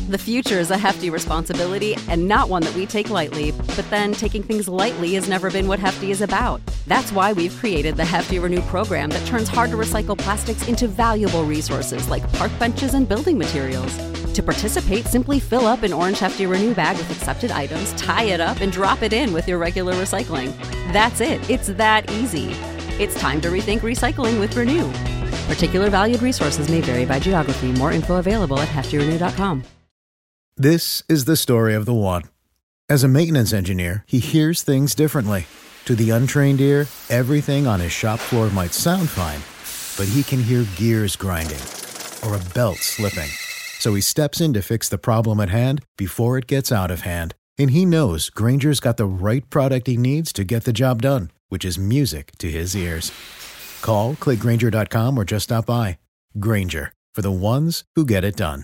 The future is a hefty responsibility and not one that we take lightly, but then taking things lightly has never been what Hefty is about. That's why we've created the Hefty Renew program that turns hard-to-recycle plastics into valuable resources like park benches and building materials. To participate, simply fill up an orange Hefty Renew bag with accepted items, tie it up, and drop it in with your regular recycling. That's it. It's that easy. It's time to rethink recycling with Renew. Particular valued resources may vary by geography. More info available at heftyrenew.com. This is the story of the one. As a maintenance engineer, he hears things differently. To the untrained ear, everything on his shop floor might sound fine, but he can hear gears grinding or a belt slipping. So he steps in to fix the problem at hand before it gets out of hand. And he knows Grainger's got the right product he needs to get the job done, which is music to his ears. Call, click Grainger.com, or just stop by. Grainger, for the ones who get it done.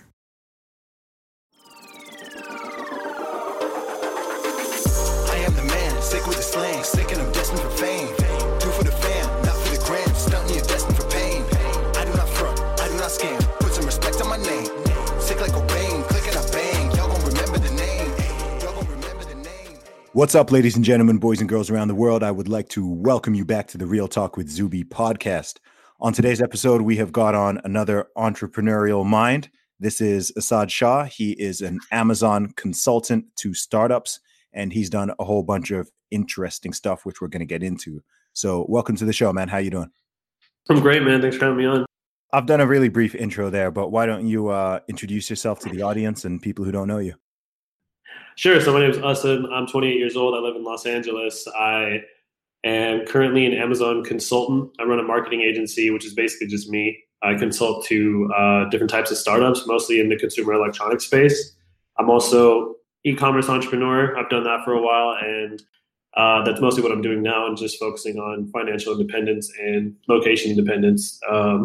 I am the man, sick with the slang, sick and I'm destined for fame. Do for the fam, not for the gram, stunting you're destined for pain. I do not front, I do not scam, put some respect on my name. Sick like Cobain, click and I bang, y'all gon' remember the name. Y'all gon' remember the name. What's up, ladies and gentlemen, boys and girls around the world? I would like to welcome you back to the Real Talk with Zuby podcast. On today's episode, we have got on another entrepreneurial mind. This is Asad Shah. He is an Amazon consultant to startups, and he's done a whole bunch of interesting stuff, which we're going to get into. So welcome to the show, man. How you doing? I'm great, man. Thanks for having me on. I've done a really brief intro there, but why don't you introduce yourself to the audience and people who don't know you? Sure. So my name is Asad. I'm 28 years old. I live in Los Angeles. I am currently an Amazon consultant. I run a marketing agency, which is basically just me. I consult to different types of startups, mostly in the consumer electronics space. I'm also e-commerce entrepreneur. I've done that for a while, and that's mostly what I'm doing now, and just focusing on financial independence and location independence.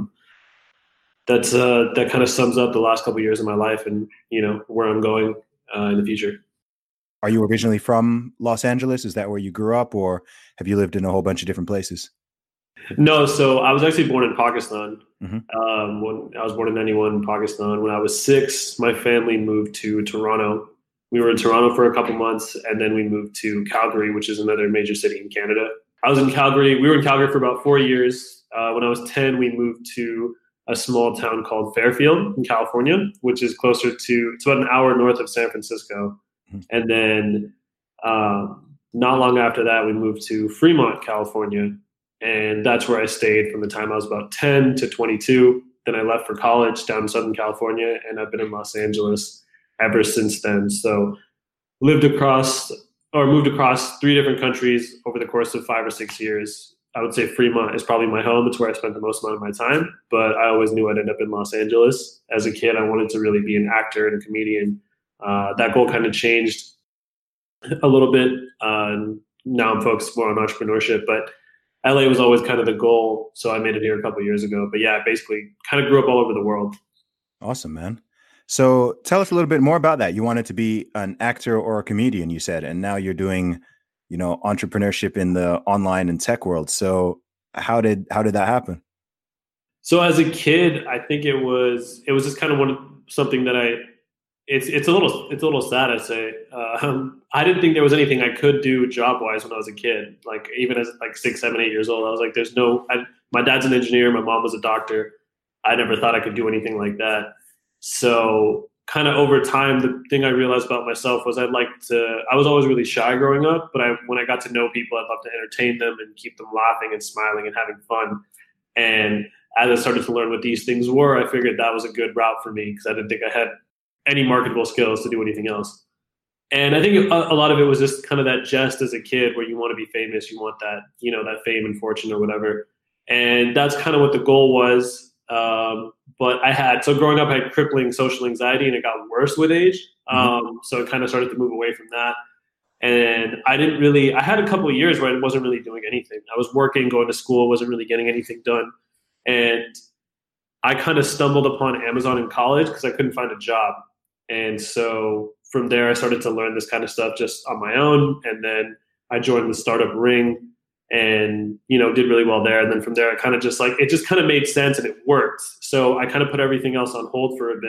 That kind of sums up the last couple of years of my life, and where I'm going in the future. Are you originally from Los Angeles? Is that where you grew up, or have you lived in a whole bunch of different places? No, so I was actually born in Pakistan. Mm-hmm. When I was born in 91 in Pakistan. When I was 6, my family moved to Toronto. We were in Toronto for a couple months, and then we moved to Calgary, which is another major city in Canada. I was in Calgary. We were in Calgary for about 4 years. When I was 10, we moved to a small town called Fairfield in California, which is it's about an hour north of San Francisco. Mm-hmm. And then not long after that, we moved to Fremont, California. And that's where I stayed from the time I was about 10 to 22. Then I left for college down in Southern California, and I've been in Los Angeles ever since then. So moved across 3 different countries over the course of 5 or 6 years. I would say Fremont is probably my home. It's where I spent the most amount of my time, but I always knew I'd end up in Los Angeles. As a kid, I wanted to really be an actor and a comedian. That goal kind of changed a little bit. Now I'm focused more on entrepreneurship, but LA was always kind of the goal. So I made it here a couple of years ago. But yeah, basically kind of grew up all over the world. Awesome, man. So tell us a little bit more about that. You wanted to be an actor or a comedian, you said, and now you're doing, entrepreneurship in the online and tech world. So how did that happen? So as a kid, I think it was just kind of something that it's a little sad, I'd say. I didn't think there was anything I could do job wise when I was a kid. Like even as 6, 7, 8 years old, I was like, my dad's an engineer. My mom was a doctor. I never thought I could do anything like that. So kind of over time, the thing I realized about myself was I was always really shy growing up, but when I got to know people, I'd love to entertain them and keep them laughing and smiling and having fun. And as I started to learn what these things were, I figured that was a good route for me because I didn't think I had any marketable skills to do anything else. And I think a lot of it was just kind of that jest as a kid where you want to be famous, you want that, that fame and fortune or whatever. And that's kind of what the goal was. But growing up, I had crippling social anxiety, and it got worse with age. So it kind of started to move away from that. And I had a couple of years where I wasn't really doing anything. I was working, going to school, wasn't really getting anything done. And I kind of stumbled upon Amazon in college because I couldn't find a job. And so from there, I started to learn this kind of stuff just on my own. And then I joined the startup ring and, did really well there. And then from there, it just kind of made sense and it worked. So I kind of put everything else on hold for a bit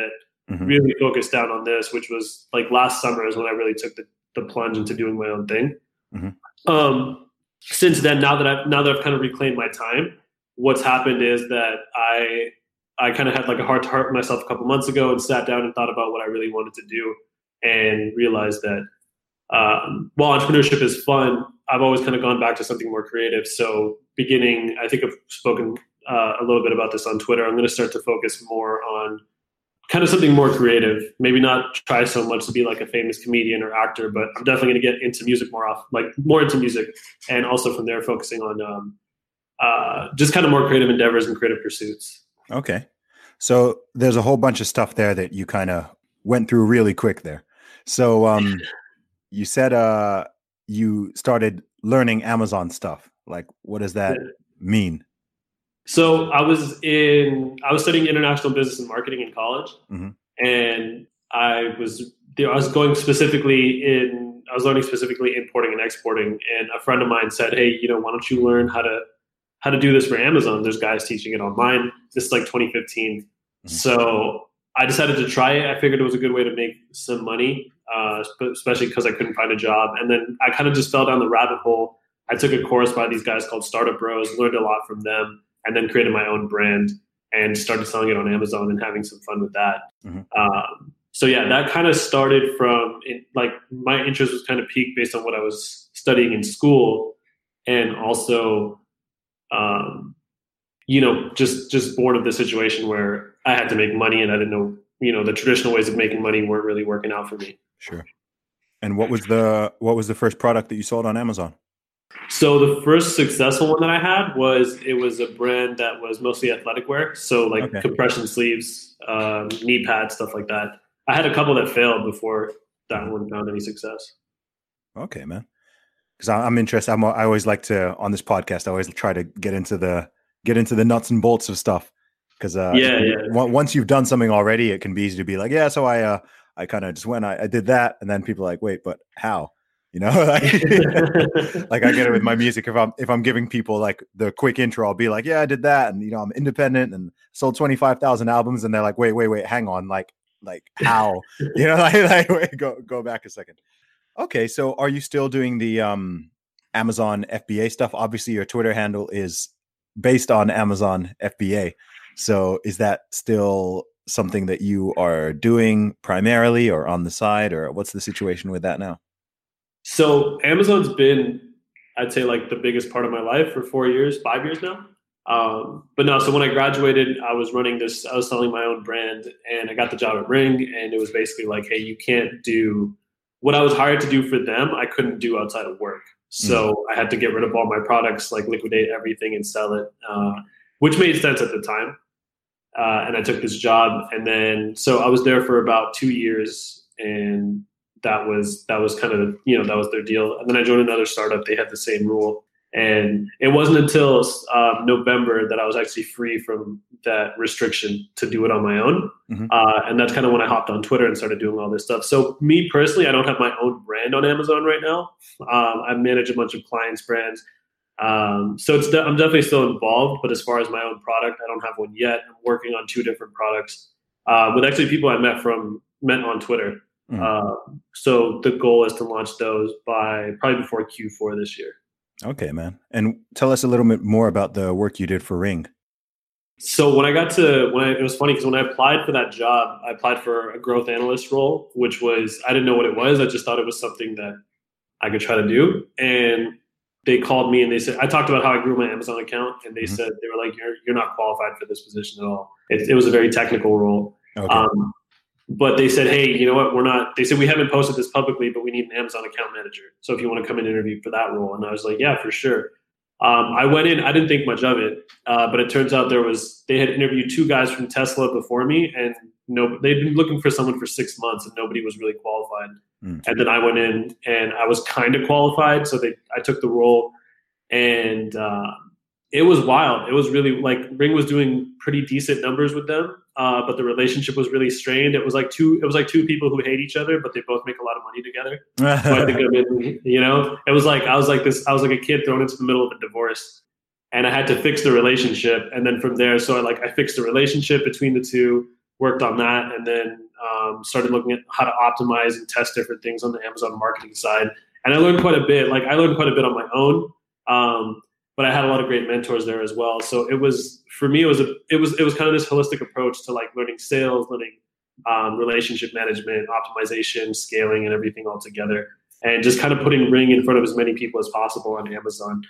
really focused down on this, which was like last summer is when I really took the plunge into doing my own thing. Since then, now that I've kind of reclaimed my time, what's happened is that I kind of had like a heart to heart with myself a couple months ago and sat down and thought about what I really wanted to do and realized that while entrepreneurship is fun, I've always kind of gone back to something more creative. So I think I've spoken a little bit about this on Twitter. I'm going to start to focus more on kind of something more creative, maybe not try so much to be like a famous comedian or actor, but I'm definitely going to get into music more into music. And also from there, focusing on just kind of more creative endeavors and creative pursuits. Okay. So there's a whole bunch of stuff there that you kind of went through really quick there. So you said you started learning Amazon stuff. Like, what does that mean? So I was studying international business and marketing in college, and I was learning specifically importing and exporting. And a friend of mine said, "Hey, why don't you learn how to do this for Amazon? There's guys teaching it online." This is like 2015. So I decided to try it. I figured it was a good way to make some money, especially because I couldn't find a job. And then I kind of just fell down the rabbit hole. I took a course by these guys called Startup Bros, learned a lot from them, and then created my own brand and started selling it on Amazon and having some fun with that. So yeah, that kind of started from my interest was kind of peaked based on what I was studying in school, and also, just born of the situation where I had to make money and I didn't know, the traditional ways of making money weren't really working out for me. Sure. And what was the first product that you sold on Amazon? So the first successful one that I had was a brand that was mostly athletic wear. So compression sleeves, knee pads, stuff like that. I had a couple that failed before that one found any success. Okay, man. Because I'm interested. I always like to, on this podcast, I always try to get into the nuts and bolts of stuff. Because once you've done something already, it can be easy to be like, yeah. So I kind of just went, I did that, and then people are like, wait, but how? Like I get it with my music. If I'm giving people like the quick intro, I'll be like, yeah, I did that, and I'm independent and sold 25,000 albums, and they're like, wait, hang on, like how? Wait, go back a second. Okay, so are you still doing the Amazon FBA stuff? Obviously, your Twitter handle is based on Amazon FBA. So is that still something that you are doing primarily or on the side, or what's the situation with that now? So Amazon's been, I'd say, like the biggest part of my life for 5 years now. But no, so when I graduated, I was selling my own brand, and I got the job at Ring, and it was basically like, hey, you can't do what I was hired to do for them. I couldn't do outside of work. So I had to get rid of all my products, like liquidate everything and sell it, which made sense at the time. And I took this job, and then, so I was there for about 2 years, and that was kind of, that was their deal. And then I joined another startup. They had the same rule. And it wasn't until November that I was actually free from that restriction to do it on my own. And that's kind of when I hopped on Twitter and started doing all this stuff. So me personally, I don't have my own brand on Amazon right now. I manage a bunch of clients' brands. So I'm definitely still involved, but as far as my own product, I don't have one yet. I'm working on 2 different products with actually people I met on Twitter. So the goal is to launch those probably before Q4 this year. Okay, man. And tell us a little bit more about the work you did for Ring. So it was funny because when I applied for that job, I applied for a growth analyst role, which was, I didn't know what it was. I just thought it was something that I could try to do. And they called me and they said, I talked about how I grew my Amazon account, and they said, they were like, you're not qualified for this position at all. It was a very technical role. Okay. But they said, hey, you know what? they said, we haven't posted this publicly, but we need an Amazon account manager. So if you want to come and interview for that role. And I was like, yeah, for sure. I went in, I didn't think much of it. But it turns out they had interviewed 2 guys from Tesla before me, and they'd been looking for someone for 6 months, and nobody was really qualified. And then I went in and I was kind of qualified. So I took the role, and it was wild. It was really like Ring was doing pretty decent numbers with them. But the relationship was really strained. It was like two people who hate each other, but they both make a lot of money together. So I think it was like I was like a kid thrown into the middle of a divorce, and I had to fix the relationship. And then from there, so I fixed the relationship between the two, worked on that, and then started looking at how to optimize and test different things on the Amazon marketing side. And I learned quite a bit. Like I learned quite a bit on my own, but I had a lot of great mentors there as well. So it was, for me, it was kind of this holistic approach to like learning sales, learning relationship management, optimization, scaling, and everything all together. And just kind of putting Ring in front of as many people as possible on Amazon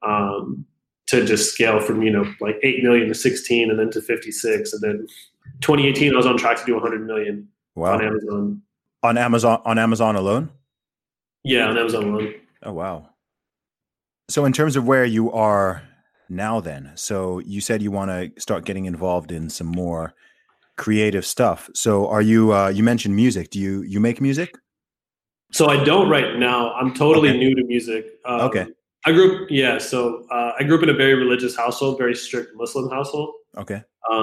to just scale from, like 8 million to 16 and then to 56. And then 2018, I was on track to do 100 million on Amazon. On Amazon alone? Yeah, on Amazon alone. Oh, wow. So in terms of where you are now then, so you said you want to start getting involved in some more creative stuff. So are you, you mentioned music. Do you make music? So I don't right now. I'm totally new to music. Okay. I grew up in a very religious household, very strict Muslim household. Okay.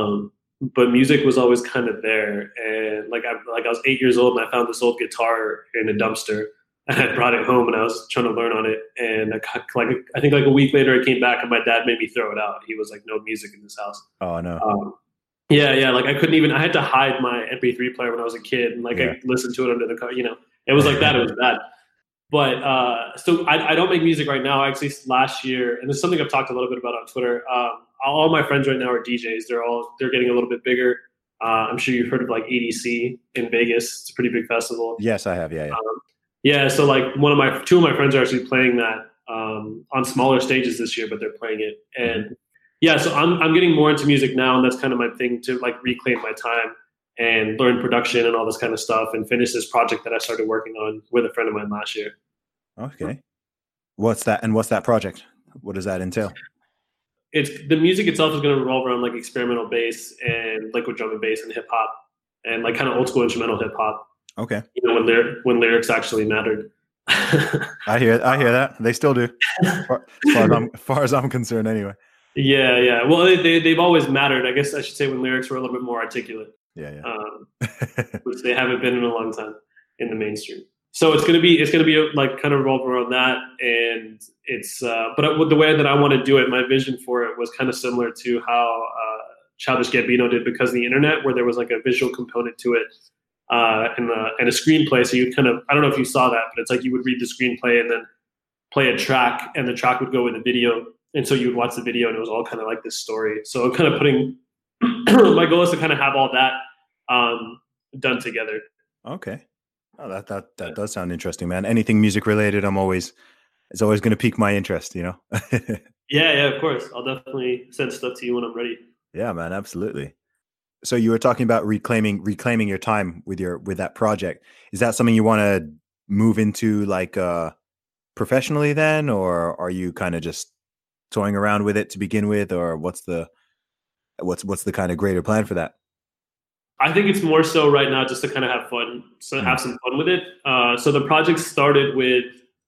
But music was always kind of there. And I was 8 years old and I found this old guitar in a dumpster. And I brought it home and I was trying to learn on it. And I think a week later I came back and my dad made me throw it out. He was like, no music in this house. Oh, no. Yeah. Like I had to hide my MP3 player when I was a kid. And I listened to it under the car, it was like that. It was bad. But so I don't make music right now. Actually, last year, and there's something I've talked a little bit about on Twitter. All my friends right now are DJs. They're getting a little bit bigger. I'm sure you've heard of like EDC in Vegas. It's a pretty big festival. Yes, I have. Yeah. Yeah. So like two of my friends are actually playing that on smaller stages this year, but they're playing it. And yeah, so I'm getting more into music now, and that's kind of my thing, to like reclaim my time and learn production and all this kind of stuff and finish this project that I started working on with a friend of mine last year. Okay. What's that? And what's that project? What does that entail? It's the music itself is going to revolve around like experimental bass and liquid drum and bass and hip hop and like kind of old school instrumental hip hop. Okay. When lyrics actually mattered. I hear that. They still do. As far as I'm concerned anyway. Yeah. Well, they've always mattered. I guess I should say when lyrics were a little bit more articulate. Yeah. Which they haven't been in a long time in the mainstream. So it's gonna be like kind of revolve around that, and it's but the way that I want to do it, my vision for it was kind of similar to how Childish Gambino did Because of the Internet, where there was like a visual component to it and a screenplay. So you kind of, I don't know if you saw that, but it's like you would read the screenplay and then play a track, and the track would go with the video, and so you would watch the video, and it was all kind of like this story. So I'm kind of putting. My goal is to kind of have all that done together. Okay. Oh, that does sound interesting, man. Anything music related, it's always going to pique my interest, Yeah, of course. I'll definitely send stuff to you when I'm ready. Yeah, man, absolutely. So you were talking about reclaiming your time with that project. Is that something you want to move into like professionally then, or are you kind of just toying around with it to begin with, or what's the kind of greater plan for that? I think it's more so right now just to kind of have fun, have some fun with it. So the project started with,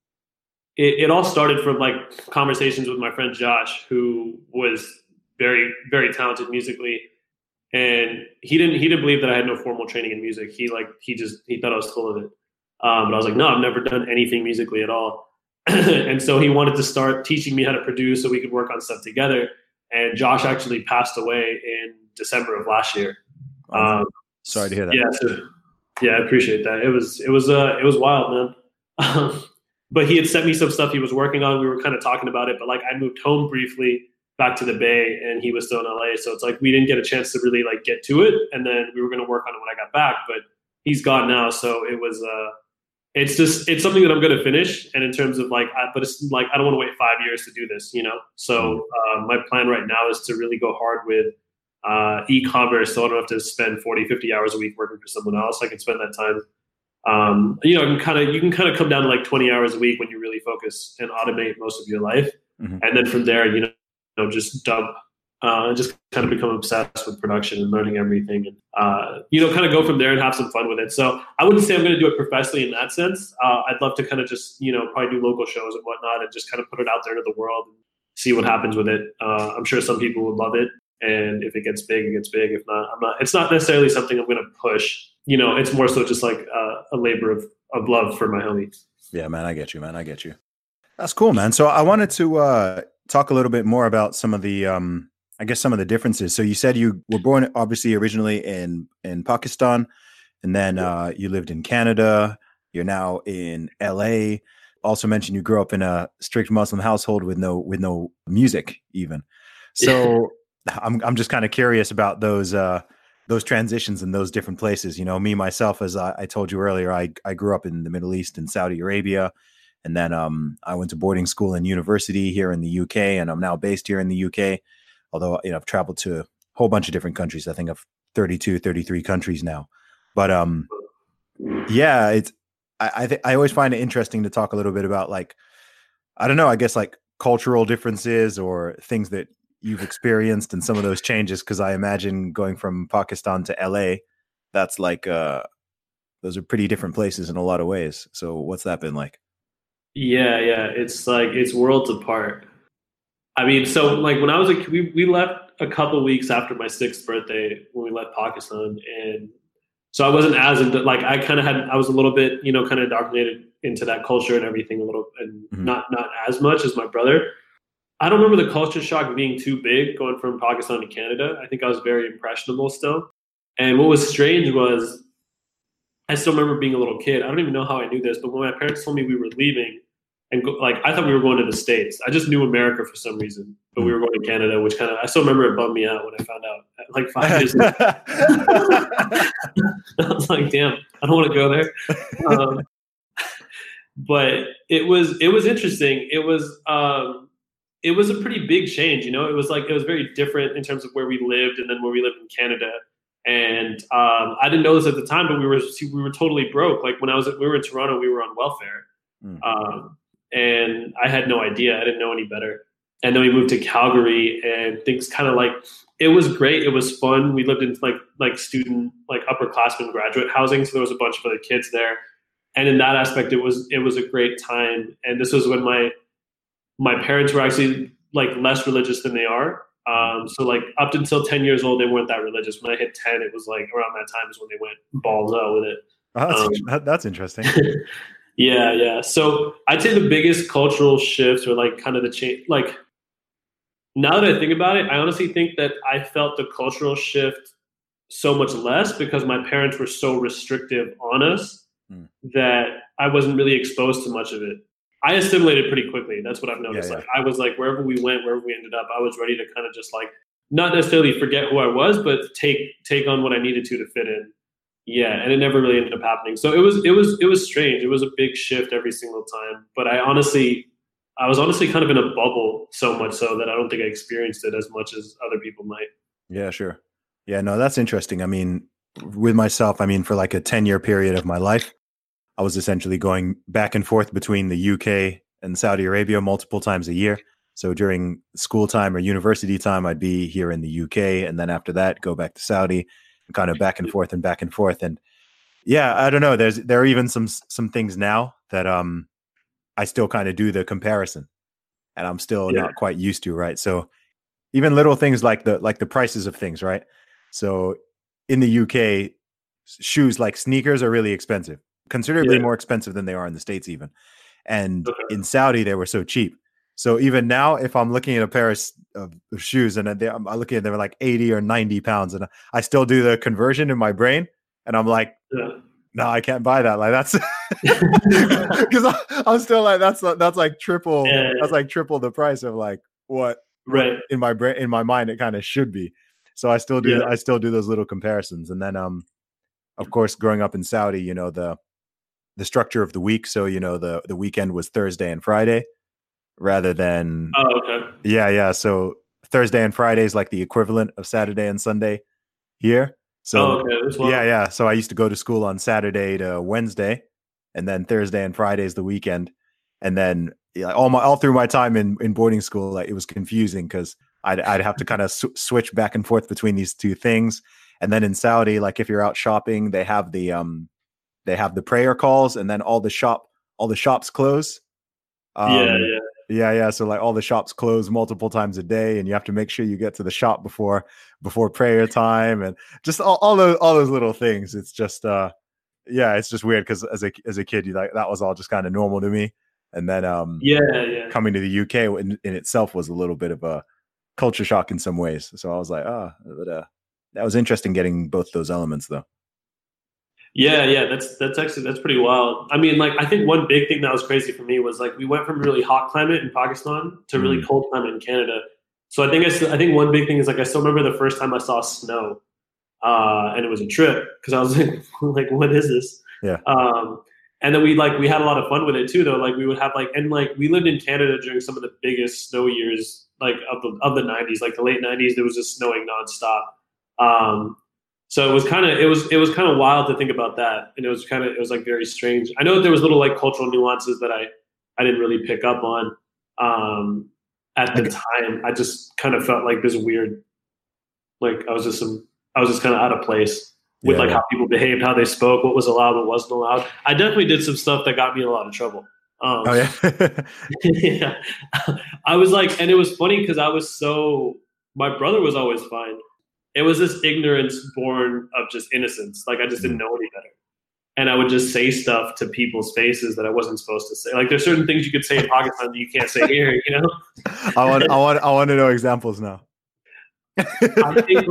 it all started from like conversations with my friend Josh, who was very, very talented musically. And he didn't believe that I had no formal training in music. He thought I was full of it. But I was like, no, I've never done anything musically at all. And so he wanted to start teaching me how to produce so we could work on stuff together. And Josh actually passed away in December of last year. Sorry to hear that. Yeah, I appreciate that. It was wild, man. But he had sent me some stuff he was working on. We were kind of talking about it, but like I moved home briefly back to the Bay, and he was still in LA. So it's like we didn't get a chance to really like get to it, and then we were going to work on it when I got back. But he's gone now, so it was. It's something that I'm going to finish, and in terms of like, but it's like I don't want to wait 5 years to do this, So my plan right now is to really go hard with e-commerce, so I don't have to spend 40, 50 hours a week working for someone else. I can spend that time. You can kind of come down to like 20 hours a week when you really focus and automate most of your life, and then from there, just dump. Just kind of become obsessed with production and learning everything, and kind of go from there and have some fun with it. So I wouldn't say I'm going to do it professionally in that sense. I'd love to kind of just probably do local shows and whatnot, and just kind of put it out there into the world and see what happens with it. I'm sure some people would love it, and if it gets big, it gets big. If not, I'm not. It's not necessarily something I'm going to push. It's more so just like a labor of love for my homie. Yeah, man, I get you, man. I get you. That's cool, man. So I wanted to talk a little bit more about some of the. I guess some of the differences. So you said you were born obviously originally in Pakistan, and then you lived in Canada. You're now in LA. Also mentioned you grew up in a strict Muslim household with no music even. So I'm just kind of curious about those transitions in those different places. You know, me myself, as I told you earlier, I grew up in the Middle East in Saudi Arabia, and then I went to boarding school and university here in the UK, and I'm now based here in the UK. Although, you know, I've traveled to a whole bunch of different countries. I think of 32, 33 countries now. But yeah, it's I always find it interesting to talk a little bit about, like, I don't know, I guess like cultural differences or things that you've experienced and some of those changes. Cause I imagine going from Pakistan to LA, that's like, those are pretty different places in a lot of ways. So what's that been like? Yeah, it's like it's worlds apart. I mean, so like when I was we left a couple weeks after my 6th birthday when we left Pakistan, and so I wasn't as into, like, I was a little bit, you know, kind of indoctrinated into that culture and everything a little, and not as much as my brother. I don't remember the culture shock being too big going from Pakistan to Canada. I think I was very impressionable still. And what was strange was I still remember being a little kid. I don't even know how I knew this, but when my parents told me we were leaving, like, I thought we were going to the States. I just knew America for some reason, but we were going to Canada, which kind of, I still remember it bummed me out when I found out at like 5 years ago. I was like, damn, I don't want to go there. But it was interesting. It was a pretty big change, you know. It was very different in terms of where we lived and then where we lived in Canada. And I didn't know this at the time, but we were totally broke. Like when we were in Toronto, we were on welfare. And I had no idea. I didn't know any better. And then we moved to Calgary, and things kind of, like, it was great. It was fun. We lived in like student, like upperclassmen graduate housing. So there was a bunch of other kids there. And in that aspect, it was a great time. And this was when my parents were actually like less religious than they are. So like up until 10 years old, they weren't that religious. When I hit 10, it was like around that time is when they went balls out with it. Oh, that's interesting. Yeah. So I'd say the biggest cultural shift, or like kind of the change, like now that I think about it, I honestly think that I felt the cultural shift so much less because my parents were so restrictive on us that I wasn't really exposed to much of it. I assimilated pretty quickly. That's what I've noticed. Yeah. Like I was like, wherever we went, wherever we ended up, I was ready to kind of just like not necessarily forget who I was, but take on what I needed to fit in. Yeah, and it never really ended up happening. So it was strange. It was a big shift every single time. But I was honestly kind of in a bubble, so much so that I don't think I experienced it as much as other people might. Yeah, sure. Yeah, no, that's interesting. I mean, with myself, for like a 10-year period of my life, I was essentially going back and forth between the UK and Saudi Arabia multiple times a year. So during school time or university time, I'd be here in the UK, and then after that, go back to Saudi, and kind of back and forth and back and forth. And yeah, I don't know. There are even some things now that I still kind of do the comparison, and I'm still not quite used to. Right. So even little things like the prices of things. Right. So in the UK, shoes like sneakers are really expensive, considerably more expensive than they are in the States even. And in Saudi, they were so cheap. So even now, if I'm looking at a pair of shoes and I'm looking at them like 80 or 90 pounds, and I still do the conversion in my brain, and I'm like, no, I can't buy that. Like that's because I'm still like, that's like triple. That's like triple the price of like what in my brain, in my mind, it kind of should be. So I still do. I still do those little comparisons. And then, of course, growing up in Saudi, the structure of the week. So, the weekend was Thursday and Friday rather than. Oh, okay. Yeah. So Thursday and Friday is like the equivalent of Saturday and Sunday here. So yeah. So I used to go to school on Saturday to Wednesday, and then Thursday and Friday is the weekend. And then all through my time in boarding school, like, it was confusing because I'd have to kind of switch back and forth between these two things. And then in Saudi, like if you're out shopping, they have the prayer calls, and then all the shops close. Yeah. So like all the shops close multiple times a day, and you have to make sure you get to the shop before prayer time, and just all those little things. It's just it's just weird because as a kid, that was all just kind of normal to me. And then coming to the UK in itself was a little bit of a culture shock in some ways. So I was like, that was interesting getting both those elements though. Yeah, that's pretty wild. I mean, like I think one big thing that was crazy for me was like we went from really hot climate in Pakistan to really cold climate in Canada. So I think one big thing is like I still remember the first time I saw snow, and it was a trip because I was like, what is this? Yeah. And then we had a lot of fun with it too, though. Like we would have we lived in Canada during some of the biggest snow years, like of the 90s, like the late 90s. There was just snowing nonstop. So it was kind of wild to think about that, and it was like very strange. I know that there was little like cultural nuances that I didn't really pick up on at the time. I just kind of felt like this weird, like I was just kind of out of place with how people behaved, how they spoke, what was allowed, what wasn't allowed. I definitely did some stuff that got me in a lot of trouble. Yeah. I was like, and it was funny because my brother was always fine. It was this ignorance born of just innocence. Like I just didn't know any better. And I would just say stuff to people's faces that I wasn't supposed to say. Like there's certain things you could say in Pakistan that you can't say here, you know? I want to know examples now. I think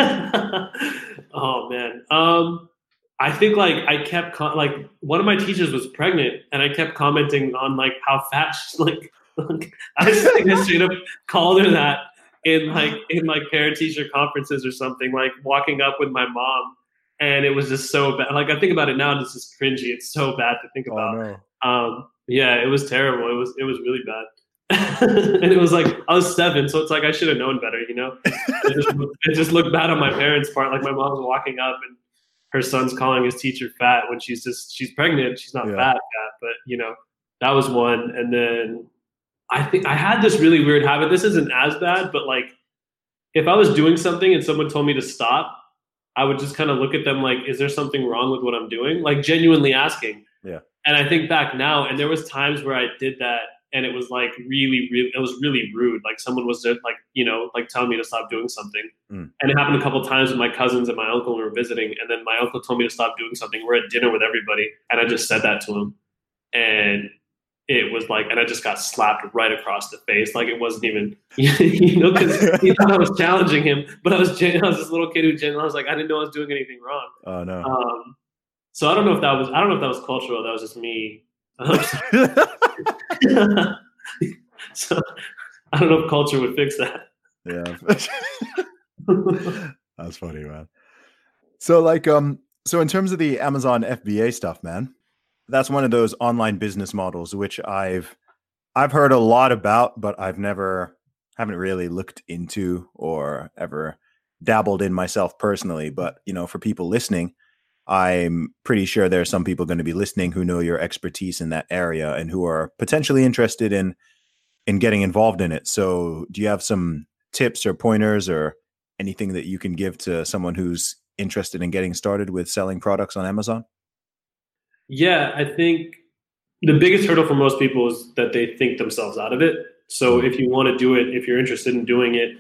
oh man. I think like I kept like one of my teachers was pregnant and I kept commenting on like how fat she, like I straight up called her that in parent teacher conferences or something, like walking up with my mom, and it was just so bad. Like I think about it now and it's just cringy. It's so bad to think about. No. Yeah, it was terrible. It was really bad. And it was like I was 7, so it's like I should have known better, you know. It just looked bad on my parents' part. Like my mom was walking up and her son's calling his teacher fat when she's pregnant. She's not fat, but you know, that was one. And then I think I had this really weird habit. This isn't as bad, but like if I was doing something and someone told me to stop, I would just kind of look at them like, is there something wrong with what I'm doing? Like genuinely asking. Yeah. And I think back now, and there was times where I did that and it was like really, it was really rude. Like someone was just like, you know, like telling me to stop doing something. And it happened a couple of times with my cousins and my uncle when we were visiting. And then my uncle told me to stop doing something. We're at dinner with everybody. And I just said that to him. And it was like, and I just got slapped right across the face. Like it wasn't even, you know, because he thought I was challenging him, but I was this little kid who I was like, I didn't know I was doing anything wrong. Oh no. So I don't know if that was cultural. That was just me. So I don't know if culture would fix that. Yeah. That's funny, man. So like, so in terms of the Amazon FBA stuff, man, that's one of those online business models which I've heard a lot about, but haven't really looked into or ever dabbled in myself personally. But you know, for people listening, I'm pretty sure there are some people going to be listening who know your expertise in that area and who are potentially interested in getting involved in it. So do you have some tips or pointers or anything that you can give to someone who's interested in getting started with selling products on Amazon? Yeah, I think the biggest hurdle for most people is that they think themselves out of it. So if you want to do it, if you're interested in doing it,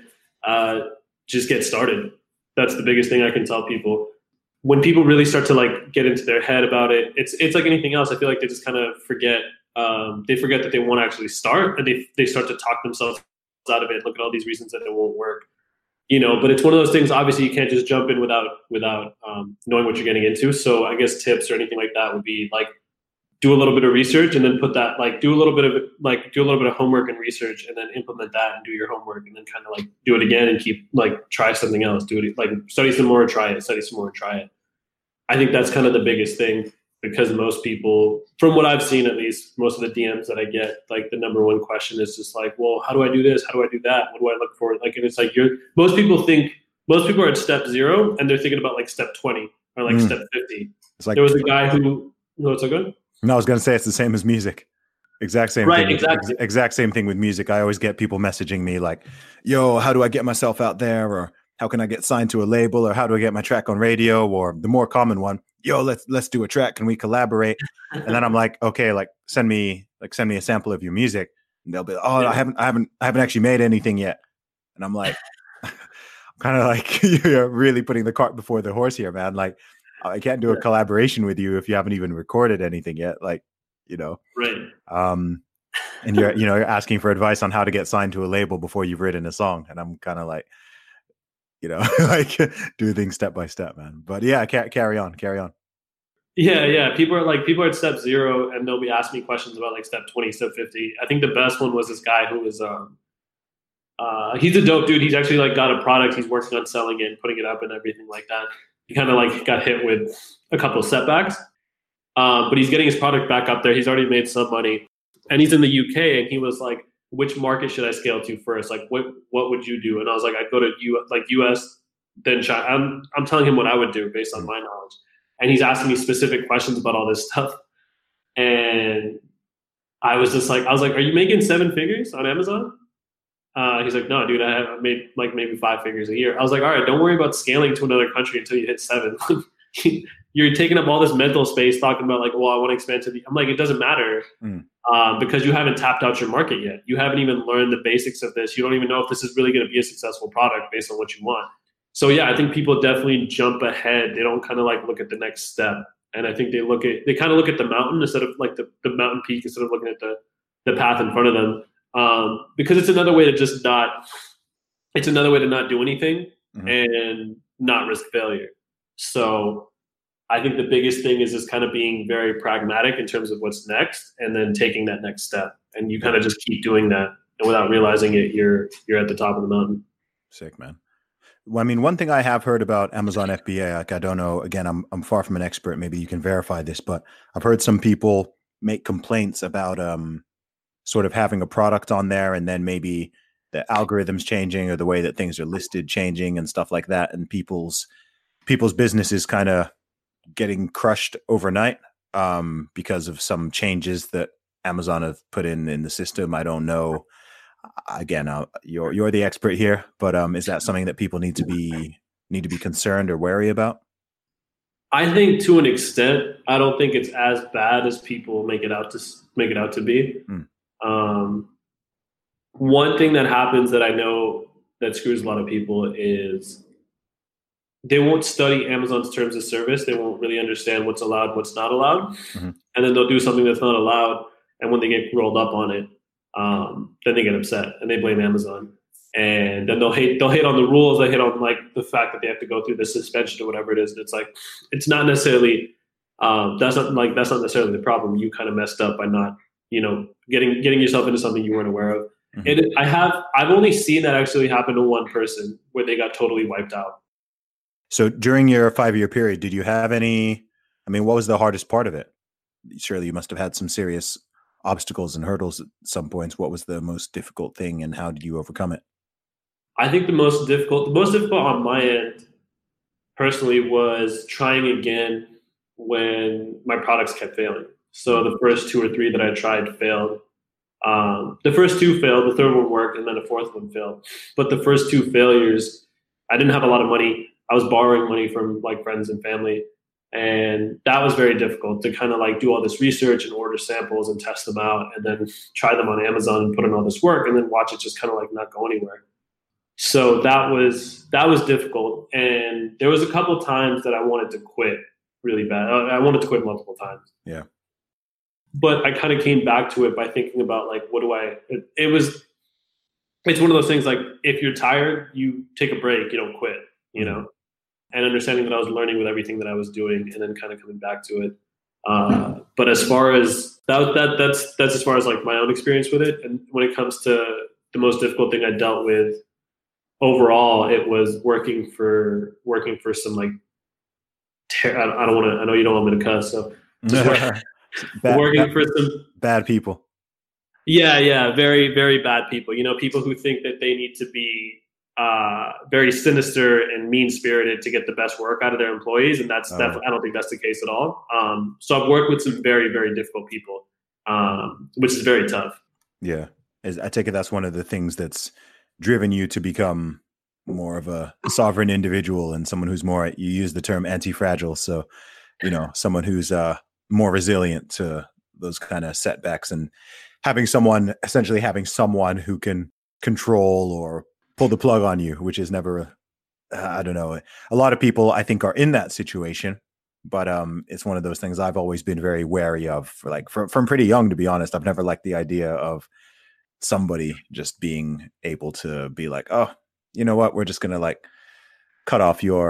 just get started. That's the biggest thing I can tell people. When people really start to like get into their head about it, it's like anything else. I feel like they just kind of forget. They forget that they want to actually start, and they start to talk themselves out of it. Look at all these reasons that it won't work, you know. But it's one of those things. Obviously, you can't just jump in without knowing what you're getting into. So I guess tips or anything like that would be like do a little bit of research, and then put that do a little bit of homework and research, and then implement that and do your homework, and then kind of like do it again and keep like try something else. Do it like study some more, try it. Study some more, try it. I think that's kind of the biggest thing, because most people, from what I've seen at least, most of the DMs that I get, like the number one question is just like, well, how do I do this? How do I do that? What do I look for? Like, and it's like most people are at step 0 and they're thinking about like step 20 or like step 50. It's like, there was a guy who, it's so good. No, I was going to say it's the same as music. Exact same right, thing. Exactly. Exact same thing with music. I always get people messaging me like, yo, how do I get myself out there? Or how can I get signed to a label? Or how do I get my track on radio? Or the more common one, yo, let's do a track. Can we collaborate? And then I'm like, okay, like send me a sample of your music. And they'll be like, oh, yeah. I haven't actually made anything yet. And I'm like, kind of like, you're really putting the cart before the horse here, man. Like, I can't do a collaboration with you if you haven't even recorded anything yet. Like, you know, right. And you're asking for advice on how to get signed to a label before you've written a song. And I'm kind of like, you know, like do things step by step, man. But yeah, carry on. Yeah. People are at step 0 and they'll be asking me questions about like step 20, step 50. I think the best one was this guy who was he's a dope dude. He's actually like got a product. He's working on selling it and putting it up and everything like that. He kind of like got hit with a couple of setbacks, but he's getting his product back up there. He's already made some money, and he's in the UK. And he was like, "Which market should I scale to first? Like, what would you do?" And I was like, "I'd go to US, then China." I'm telling him what I would do based on my knowledge, and he's asking me specific questions about all this stuff, and I was like, "Are you making 7 figures on Amazon?" He's like, "No, dude, I have made like maybe 5 figures a year." I was like, "All right, don't worry about scaling to another country until you hit 7. You're taking up all this mental space talking about like, well, I want to expand to the. I'm like, it doesn't matter because you haven't tapped out your market yet. You haven't even learned the basics of this. You don't even know if this is really going to be a successful product based on what you want. So yeah, I think people definitely jump ahead. They don't kind of like look at the next step. And I think they kind of look at the mountain instead of like the mountain peak instead of looking at the path in front of them. Because it's another way to not do anything and not risk failure. So I think the biggest thing is just kind of being very pragmatic in terms of what's next and then taking that next step. And you kind of just keep doing that. And without realizing it, you're at the top of the mountain. Sick, man. Well, I mean, one thing I have heard about Amazon FBA, like I don't know, again, I'm far from an expert. Maybe you can verify this, but I've heard some people make complaints about sort of having a product on there and then maybe the algorithms changing or the way that things are listed changing and stuff like that. And people's businesses kind of getting crushed overnight because of some changes that Amazon have put in the system. I don't know. Again, you're the expert here, but is that something that people need to be concerned or wary about? I think to an extent. I don't think it's as bad as people make it out to be. One thing that happens that I know that screws a lot of people is they won't study Amazon's terms of service. They won't really understand what's allowed, what's not allowed. And then they'll do something that's not allowed. And when they get rolled up on it, then they get upset and they blame Amazon. And then they'll hate on the rules. They hate on like the fact that they have to go through the suspension or whatever it is. And it's like, it's not necessarily, that's not necessarily the problem. You kind of messed up by not, getting yourself into something you weren't aware of. And I've only seen that actually happen to one person where they got totally wiped out. So during your 5-year period, did you have what was the hardest part of it? Surely you must have had some serious obstacles and hurdles at some points. What was the most difficult thing and how did you overcome it? I think the most difficult on my end personally was trying again when my products kept failing. So the first 2 or 3 that I tried failed. The first 2 failed, the third one worked, and then the 4th one failed. But the first 2 failures, I didn't have a lot of money. I was borrowing money from like friends and family. And that was very difficult to kind of like do all this research and order samples and test them out and then try them on Amazon and put in all this work and then watch it just kind of like not go anywhere. So that was difficult. And there was a couple of times that I wanted to quit really bad. I wanted to quit multiple times. Yeah. But I kind of came back to it by thinking about like, it's one of those things like if you're tired, you take a break, you don't quit, and understanding that I was learning with everything that I was doing and then kind of coming back to it. But as far as that's as far as like my own experience with it. And when it comes to the most difficult thing I dealt with overall, it was working for some like, I know you don't want me to cuss. So working for some bad people. Yeah. Very, very bad people, people who think that they need to be very sinister and mean-spirited to get the best work out of their employees. And that's definitely, I don't think that's the case at all. So I've worked with some very, very difficult people, which is very tough. Yeah. I take it that's one of the things that's driven you to become more of a sovereign individual and someone who's more, you use the term anti-fragile. So, someone who's more resilient to those kind of setbacks and having someone who can control or pull the plug on you, which is never, I don't know. A lot of people I think are in that situation, but it's one of those things I've always been very wary of from pretty young, to be honest. I've never liked the idea of somebody just being able to be like, oh, you know what? We're just going to like cut off your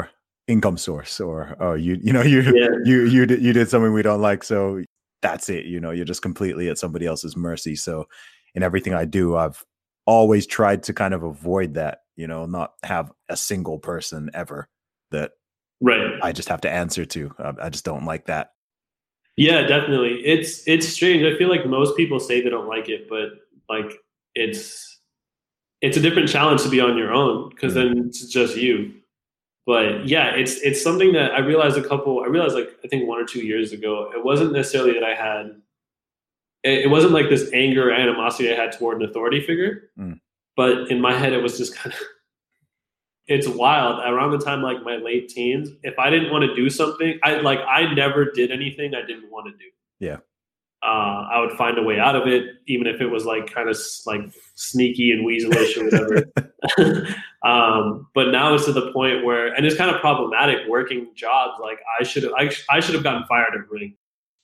income source, or oh, you Yeah. you did something we don't like, so that's it. You're just completely at somebody else's mercy. So in everything I do, I've always tried to kind of avoid that. Not have a single person ever that Right. I just have to answer to. I just don't like that. Yeah, definitely. It's strange. I feel like most people say they don't like it, but like it's a different challenge to be on your own, because then it's just you. But yeah, it's something that I realized like I think 1 or 2 years ago. It wasn't necessarily that I had. It wasn't like this anger or animosity I had toward an authority figure, but in my head it was just kind of. It's wild. Around the time like my late teens, if I didn't want to do something, I never did anything I didn't want to do. Yeah. I would find a way out of it, even if it was like kind of like sneaky and weaselish or whatever. But now it's to the point where, and it's kind of problematic working jobs. Like I should have gotten fired at Ring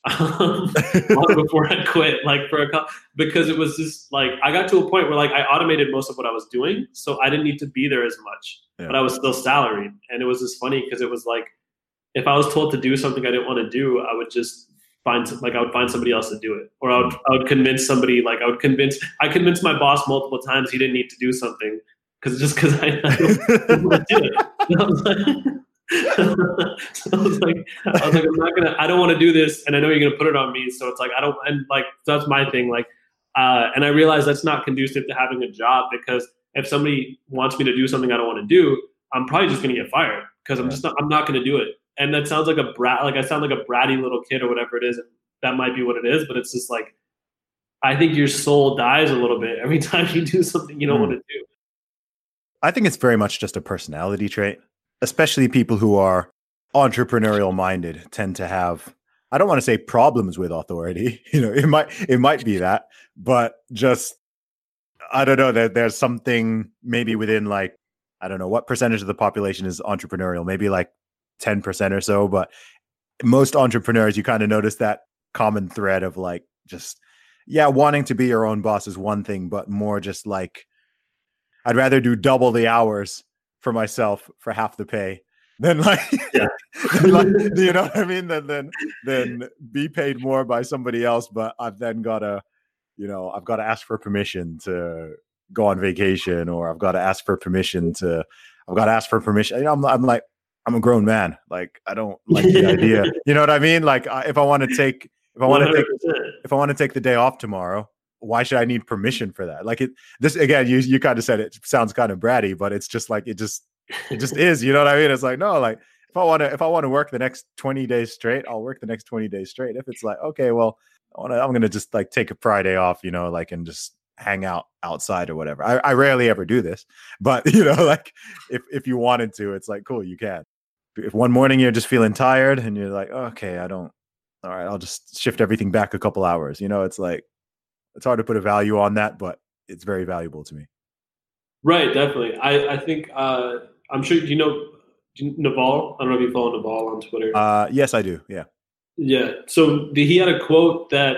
long before I quit, like because it was just like I got to a point where like I automated most of what I was doing, so I didn't need to be there as much, but I was still salaried. And it was just funny because it was like if I was told to do something I didn't want to do, I would just I would find somebody else to do it, or I would convince somebody. Like I convinced my boss multiple times he didn't need to do something because I don't want to do it. I was like, I don't want to do this, and I know you're gonna put it on me. So it's like so that's my thing. Like, and I realize that's not conducive to having a job, because if somebody wants me to do something I don't want to do, I'm probably just gonna get fired because I'm not gonna do it. And that sounds like a brat. Like I sound like a bratty little kid or whatever it is. That might be what it is, but it's just like I think your soul dies a little bit every time you do something you don't want to do. I think it's very much just a personality trait. Especially people who are entrepreneurial minded tend to have, I don't want to say problems with authority. It might be that, but just, I don't know, there's something maybe within like, I don't know what percentage of the population is entrepreneurial, maybe like 10% or so. But most entrepreneurs, you kind of notice that common thread of like, just, wanting to be your own boss is one thing, but more just like, I'd rather do double the hours for myself for half the pay than like, than like, you know what I mean? Then be paid more by somebody else. But I've then got to, I've got to ask for permission to go on vacation, or I've got to ask for permission. I'm like, I'm a grown man. Like, I don't like the idea. You know what I mean? Like if I want to take the day off tomorrow, why should I need permission for that? Like this again, you kind of said it sounds kind of bratty, but it's just like, it just is, you know what I mean? It's like, no, like if I want to work the next 20 days straight, I'll work the next 20 days straight. If it's like, okay, well, I'm going to just like take a Friday off, like, and just hang out outside or whatever. I rarely ever do this, but like if you wanted to, it's like, cool, you can. If one morning you're just feeling tired and you're like, okay, all right, I'll just shift everything back a couple hours. It's like, it's hard to put a value on that, but it's very valuable to me. Right, definitely. I think I'm sure do you know Naval? I don't know if you follow Naval on Twitter. Yes, I do. Yeah. Yeah. So he had a quote that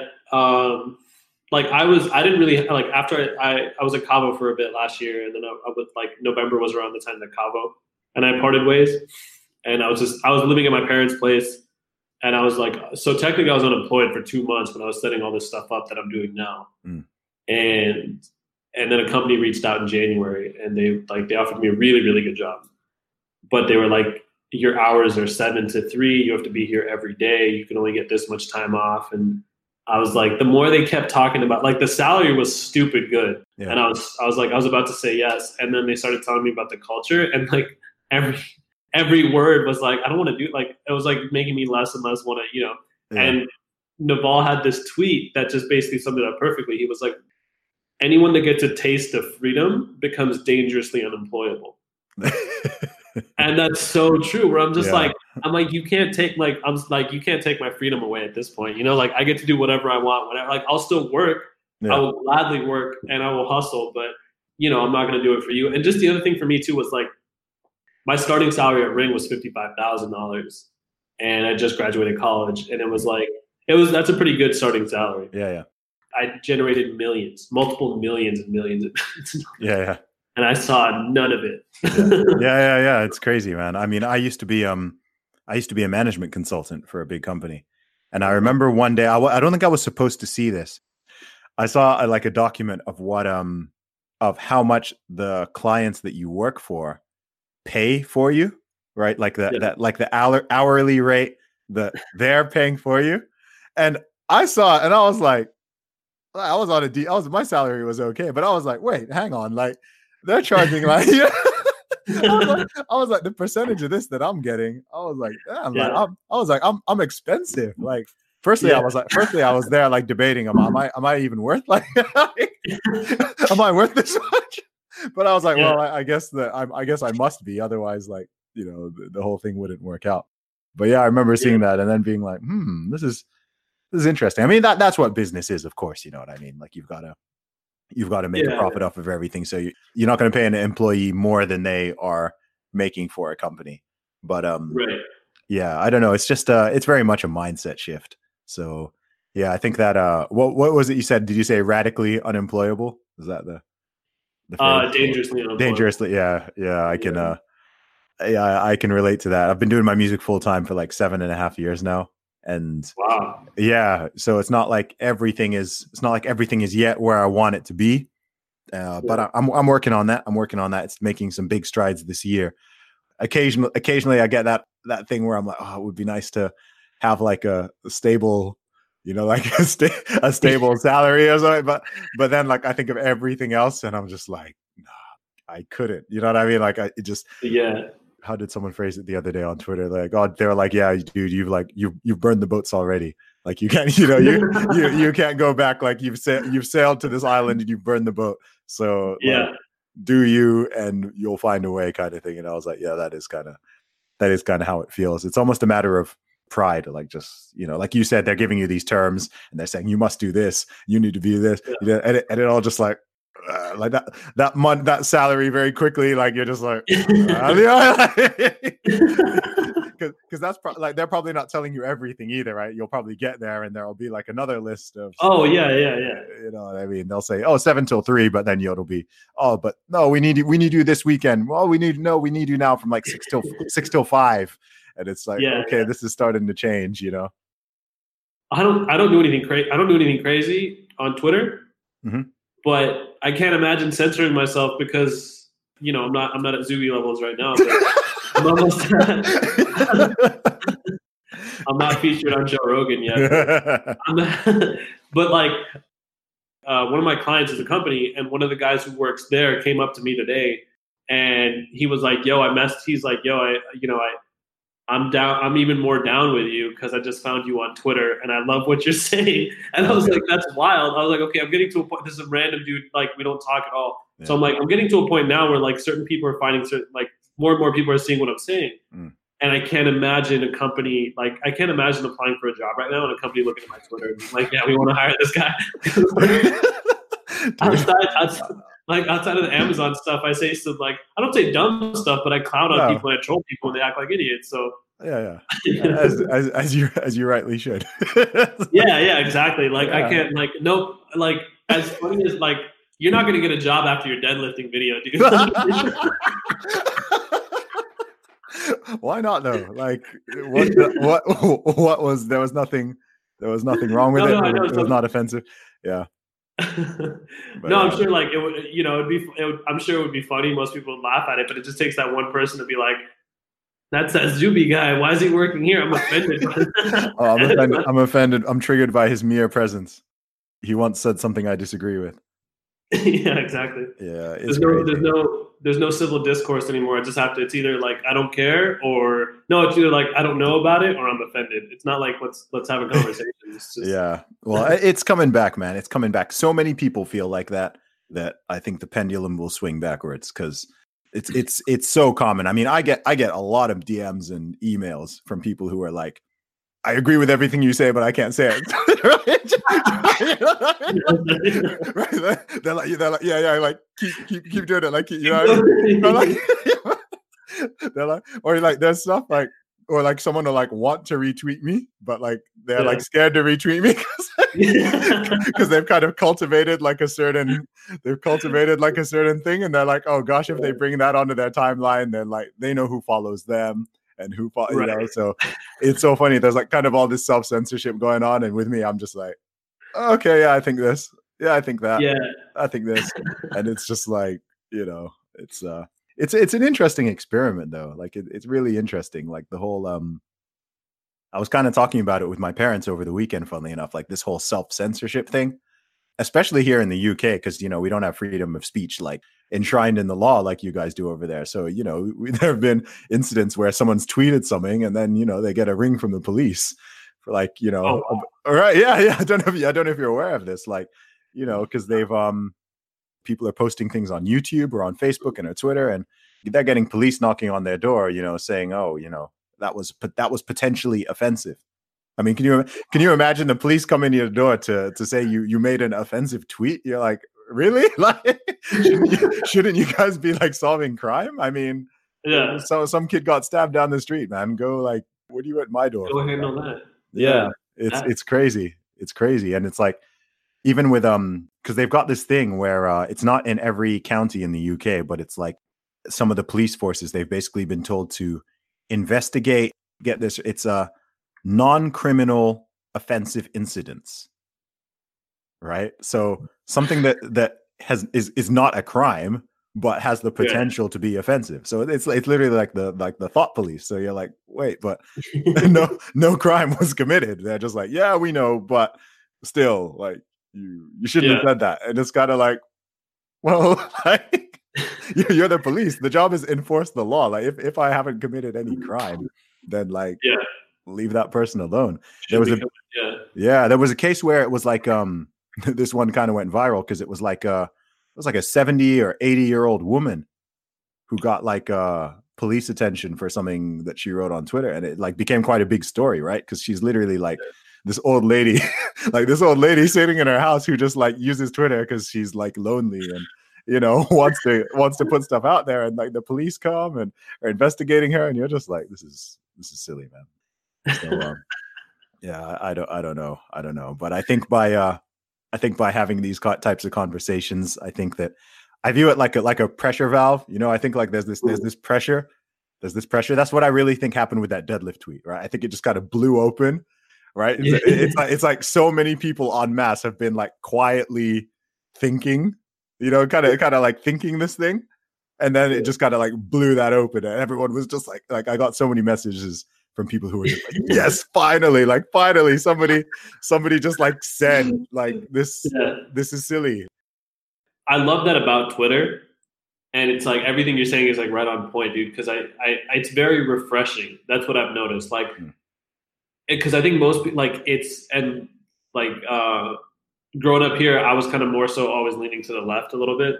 like I didn't really like after I was at Cabo for a bit last year, and then I would like November was around the time that Cabo and I parted ways, and I was living at my parents' place. And I was like, so technically I was unemployed for 2 months when I was setting all this stuff up that I'm doing now. And then a company reached out in January, and they offered me a really, really good job. But they were like, your hours are 7 to 3. You have to be here every day. You can only get this much time off. And I was like, the more they kept talking about, like the salary was stupid good. Yeah. And I was about to say yes. And then they started telling me about the culture, and like every word was like, I don't want to do, like, it was like making me less and less want to, Yeah. And Naval had this tweet that just basically summed it up perfectly. He was like, anyone that gets a taste of freedom becomes dangerously unemployable. And that's so true, where I'm just like, you can't take you can't take my freedom away at this point. Like I get to do whatever I want, whatever. Like I'll still work. I will gladly work and I will hustle, but I'm not going to do it for you. And just the other thing for me too was like, my starting salary at Ring was $55,000, and I just graduated college, and that's a pretty good starting salary. Yeah. I generated millions, multiple millions and millions. Yeah. and I saw none of it. Yeah. It's crazy, man. I mean, I used to be a management consultant for a big company, and I remember one day I don't think I was supposed to see this. I saw like a document of what of how much the clients that you work for pay for you, right? Like the hourly rate that they're paying for you, and I saw it, and I was like, I was on my salary was okay, but I was like, wait, hang on, like they're charging like. I was like the percentage of this that I'm getting. I was like, I'm expensive. Like, firstly, I was there like debating, am I even worth like, am I worth this much? But I was like, well, I guess I must be, otherwise, like, you know, the whole thing wouldn't work out. But yeah, I remember seeing that and then being like, this is interesting. I mean, that's what business is, of course. You know what I mean? Like, you've got to make a profit off of everything. So you're not going to pay an employee more than they are making for a company. But yeah, I don't know. It's just it's very much a mindset shift. So yeah, I think that what was it you said? Did you say radically unemployable? Is that the dangerously unemployable? Dangerously, yeah. I can I can relate to that. I've been doing my music full time for like 7.5 years now. And wow. Yeah, so it's not like everything is yet where I want it to be, but I'm working on that. It's making some big strides this year. Occasionally I get that thing where I'm like, oh, it would be nice to have like a stable, you know, like a stable salary or something. But then like I think of everything else and I'm just like, nah, I couldn't. You know what I mean? Like how did someone phrase it the other day on Twitter? Like, oh, they were like, yeah, dude, you've burned the boats already. Like you can't, you know, you can't go back. Like you've sailed to this island and you've burned the boat. So like, do you, and you'll find a way, kind of thing. And I was like, yeah, that is kind of how it feels. It's almost a matter of pride. Like, just, you know, like you said, they're giving you these terms and they're saying you must do this, you need to be this, you know, and it all just like that month, that salary very quickly, like you're just like, because that's like they're probably not telling you everything either, right? You'll probably get there and there'll be like another list of you know what I mean? They'll say 7 till 3, but then it'll be but no, we need you this weekend. Well, we need you now from like 6 till 5, and it's like this is starting to change, you know. I don't do anything crazy. I don't do anything crazy on Twitter. Mm-hmm. But I can't imagine censoring myself because, you know, I'm not at Zuby levels right now. But I'm almost. I'm not featured on Joe Rogan yet. But like, one of my clients is a company, and one of the guys who works there came up to me today, and he was like, "Yo, He's like, "Yo, I'm down. I'm even more down with you because I just found you on Twitter and I love what you're saying." And I was like, that's wild. I was like, okay, I'm getting to a point. This is a random dude. Like, we don't talk at all. Yeah. So I'm like, I'm getting to a point now where like certain people are finding like more and more people are seeing what I'm saying. Mm. And I can't imagine a company, like I can't imagine applying for a job right now and a company looking at my Twitter and being like, yeah, we want to hire this guy. outside of the Amazon stuff, I say some like, I don't say dumb stuff, but I clown on people and I troll people and they act like idiots. So yeah. as you rightly should. yeah, exactly. Like I can't like as funny as like you're not going to get a job after your deadlifting video, dude. Why not though? Like what was there was nothing wrong with it. It was not offensive. Yeah. No, I'm sure like it would, you know, I'm sure it would be funny. Most people would laugh at it, but it just takes that one person to be like, that's that Zuby guy. Why is he working here? I'm offended. I'm offended. I'm triggered by his mere presence. He once said something I disagree with. Yeah, exactly. Yeah, there's no civil discourse anymore. It's either like I don't care, or no, it's either like I don't know about it, or I'm offended. It's not like let's have a conversation. It's just, yeah, well, it's coming back, man. It's coming back. So many people feel like that I think the pendulum will swing backwards because it's so common. I mean, I get a lot of DMs and emails from people who are like, I agree with everything you say, but I can't say it. Right? They're like, yeah, like keep doing it, like, you know, they're like, or like there's stuff like, or like someone will like want to retweet me, but like they're like scared to retweet me because they've kind of cultivated like a certain thing, and they're like, oh gosh, if they bring that onto their timeline, then like they know who follows them and who follow, you know. So it's so funny. There's like kind of all this self-censorship going on, and with me, I'm just like, okay, yeah, I think this, yeah, I think that, Yeah. I think this, and it's just like, you know, it's an interesting experiment though. Like it's really interesting. Like the whole I was kind of talking about it with my parents over the weekend, funnily enough, like this whole self-censorship thing, especially here in the UK, because, you know, we don't have freedom of speech like enshrined in the law like you guys do over there. So, you know, there have been incidents where someone's tweeted something and then, you know, they get a ring from the police for like, you know, Oh, wow. all right. Yeah. I don't know if you're aware of this, like, you know, because they've, people are posting things on YouTube or on Facebook and or Twitter, and they're getting police knocking on their door, you know, saying, oh, you know, that was potentially offensive. I mean, can you imagine the police coming to your door to say you made an offensive tweet? You're like, really? Like, shouldn't you guys be like solving crime? I mean, Yeah. so some kid got stabbed down the street, man. Go like, what are you at my door? Go handle that. Yeah, it's crazy. It's crazy, and it's like even with because they've got this thing where it's not in every county in the UK, but it's like some of the police forces, they've basically been told to investigate, get this, it's a non-criminal offensive incidents, right? So something that is not a crime but has the potential to be offensive. So it's literally like the thought police. So you're like, wait, but no crime was committed. They're just like, yeah, we know, but still, like you shouldn't have said that. And it's kind of like, well, like you're the police. The job is enforce the law. Like if I haven't committed any crime, then like leave that person alone. There was a case where it was like this one kind of went viral because it was like a 70 or 80-year-old woman who got like police attention for something that she wrote on Twitter, and it like became quite a big story, right? Because she's literally like this old lady, like this old lady sitting in her house who just like uses Twitter because she's like lonely and, you know, wants to put stuff out there, and like the police come and are investigating her, and you're just like, this is silly, man. So yeah, I don't know, but I think by having these types of conversations, I think that I view it like a pressure valve. You know, I think like there's this pressure. That's what I really think happened with that deadlift tweet, right? I think it just kind of blew open, right? It's like so many people en masse have been like quietly thinking, you know, kind of like thinking this thing, and then it just kind of like blew that open, and everyone was just like I got so many messages from people who were just like, yes, finally somebody just like said like this is silly. I love that about Twitter, and it's like everything you're saying is like right on point, dude, because I it's very refreshing. That's what I've noticed, like because I think most people like it's, and like growing up here, I was kind of more so always leaning to the left a little bit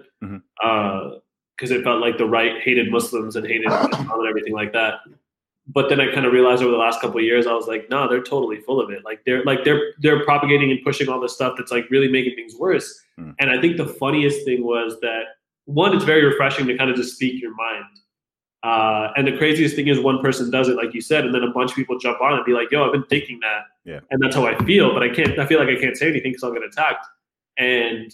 because it felt like the right hated Muslims and hated Islam and everything like that. But then I kind of realized over the last couple of years, I was like, no, they're totally full of it. Like they're propagating and pushing all this stuff that's like really making things worse. And I think the funniest thing was that, one, it's very refreshing to kind of just speak your mind. And the craziest thing is one person does it, like you said, and then a bunch of people jump on and be like, yo, I've been thinking that. Yeah. And that's how I feel, but I feel like I can't say anything because I'll get attacked. And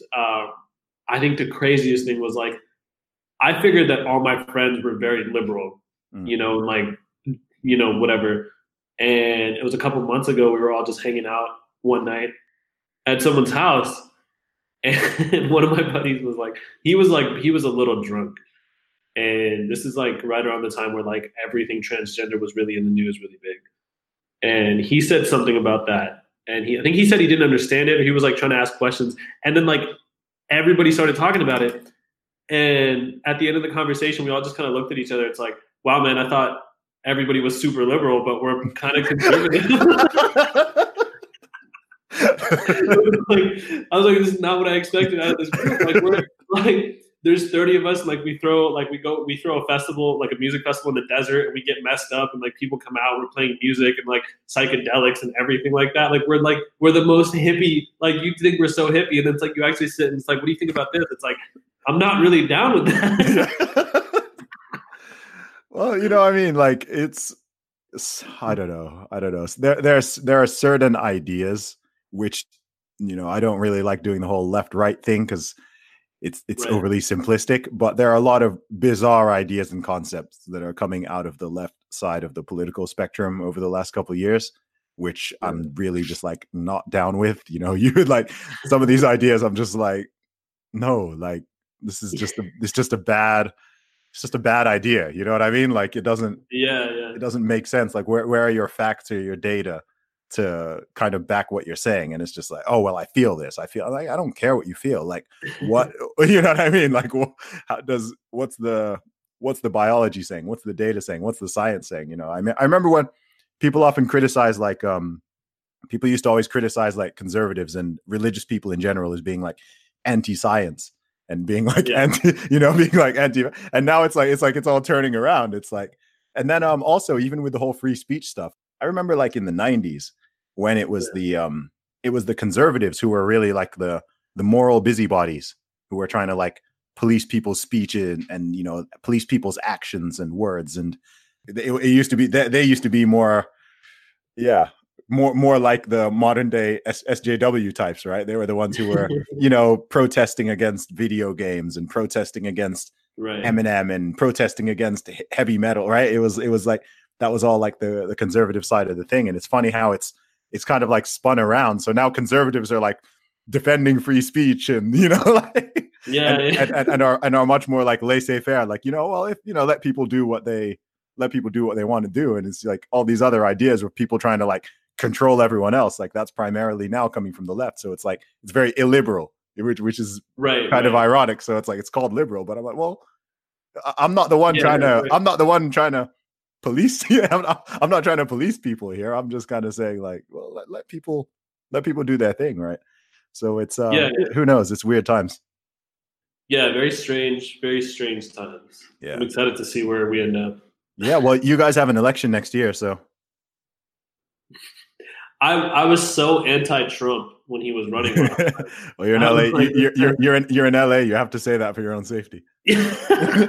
I think the craziest thing was like, I figured that all my friends were very liberal, you know, like, you know, whatever. And it was a couple months ago, we were all just hanging out one night at someone's house. And one of my buddies was like, he was a little drunk. And this is like right around the time where like everything transgender was really in the news, really big. And he said something about that. And I think he said he didn't understand it, or he was like trying to ask questions. And then like everybody started talking about it. And at the end of the conversation, we all just kind of looked at each other. It's like, wow, man, I thought everybody was super liberal, but we're kind of conservative. I was like, this is not what I expected out of this group. Like we're like, there's 30 of us. Like we throw a festival, like a music festival in the desert, and we get messed up, and like people come out, we're playing music and like psychedelics and everything like that. Like we're the most hippie. Like you think we're so hippie, and it's like you actually sit and it's like, what do you think about this? It's like, I'm not really down with that. Well, you know, I mean, like it's I don't know. There are certain ideas which I don't really like doing the whole left right thing because it's Right. overly simplistic. But there are a lot of bizarre ideas and concepts that are coming out of the left side of the political spectrum over the last couple of years, which I'm really just like not down with. You would like some of these ideas. I'm just like, no, like this is just a bad idea. You know what I mean? Like it doesn't make sense. Like where are your facts or your data to kind of back what you're saying? And it's just like, oh well, I feel this. I feel like I don't care what you feel. Like what you know what I mean? Like what's the biology saying? What's the data saying? What's the science saying? I remember when people often criticize like people used to always criticize like conservatives and religious people in general as being like anti-science and being like anti, being like anti. And now it's all turning around. It's like, and then also even with the whole free speech stuff, I remember like in the 90s when it was the conservatives who were really like the moral busybodies who were trying to like police people's speech and police people's actions and words. And it used to be they used to be more like the modern day SJW types, right? They were the ones who were, protesting against video games and protesting against Eminem and protesting against heavy metal, right? It was like that was all like the conservative side of the thing. And it's funny how it's kind of like spun around. So now conservatives are like defending free speech and like and are much more like laissez-faire, like well, if let people do what they want to do. And it's like all these other ideas where people trying to like control everyone else, like that's primarily now coming from the left. So it's like it's very illiberal, which is kind of ironic. So it's like it's called liberal, but I'm like, well, I'm not the one trying to police. I'm not trying to police people here. I'm just kind of saying like, well, let people do their thing, right? So it's who knows? It's weird times. Yeah, very strange times. Yeah, I'm excited to see where we end up. Yeah, well, you guys have an election next year, so. I was so anti-Trump when he was running. Well, you're in LA. Like, you're in LA. You have to say that for your own safety. That's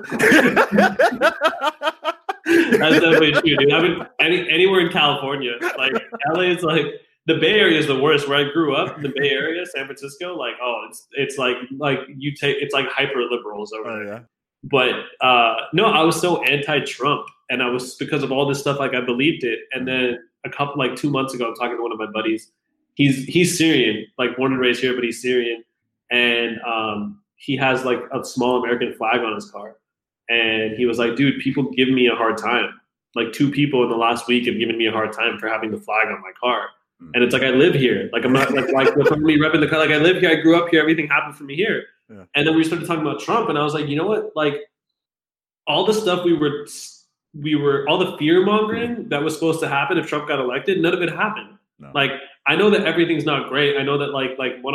definitely true, dude. I mean, anywhere in California, like LA is like the Bay Area is the worst. Where I grew up in the Bay Area, San Francisco, like it's like it's like hyper liberals over there. Yeah. But no, I was so anti-Trump, and I was because of all this stuff. Like I believed it, and then a couple 2 months ago, I'm talking to one of my buddies. He's Syrian, like born and raised here, but he's Syrian, and he has like a small American flag on his car. And he was like, "Dude, people give me a hard time. Like 2 people in the last week have given me a hard time for having the flag on my car." And it's like I live here. Like I'm not like me repping the car. Like I live here. I grew up here. Everything happened for me here. Yeah. And then we started talking about Trump, and I was like, you know what? Like all the stuff we were all the fear mongering that was supposed to happen if Trump got elected, none of it happened. No. Like I know that everything's not great. I know that like one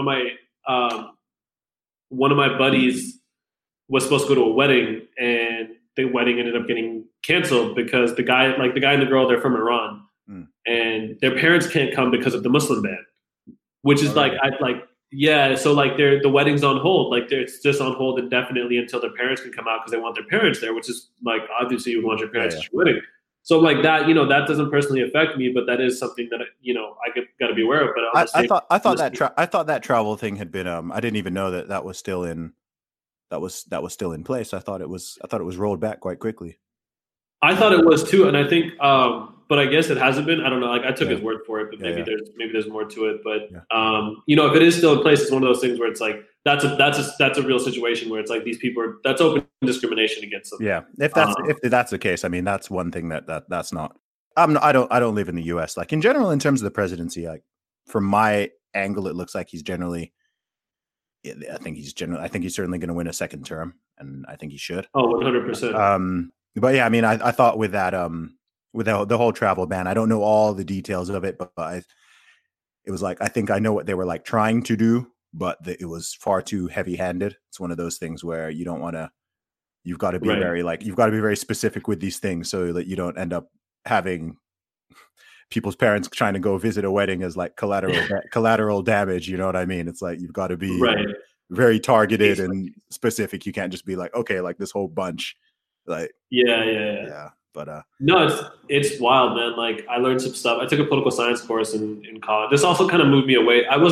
of my buddies was supposed to go to a wedding, and the wedding ended up getting canceled because the guy and the girl, they're from Iran, and their parents can't come because of the Muslim ban, which is so like the wedding's on hold, like it's just on hold indefinitely until their parents can come out because they want their parents there, which is like obviously you want your parents at your wedding. So like that, that doesn't personally affect me, but that is something that I got to be aware of. But I thought that travel thing had been I didn't even know that was still in. That was still in place. I thought it was rolled back quite quickly. I thought it was too, and I think, but I guess it hasn't been. I don't know. Like I took his word for it, but maybe there's more to it. But if it is still in place, it's one of those things where it's like that's a real situation where it's like these people that's open discrimination against them. Yeah, if that's the case, I mean that's one thing that's not. I don't live in the U.S. Like in general, in terms of the presidency, like from my angle, it looks like he's generally. I think he's certainly going to win a second term, and I think he should. Oh, 100%. But yeah, I mean, I thought with that, with the whole travel ban, I don't know all the details of it, but it was like I think I know what they were like trying to do, but it was far too heavy-handed. It's one of those things where you don't want to. You've got to be very specific with these things so that you don't end up having people's parents trying to go visit a wedding as like collateral damage. You know what I mean? It's like you've got to be very targeted and specific. You can't just be like, okay, like this whole bunch. Like yeah. But no, it's wild, man. Like I learned some stuff. I took a political science course in college. This also kind of moved me away. I wasn't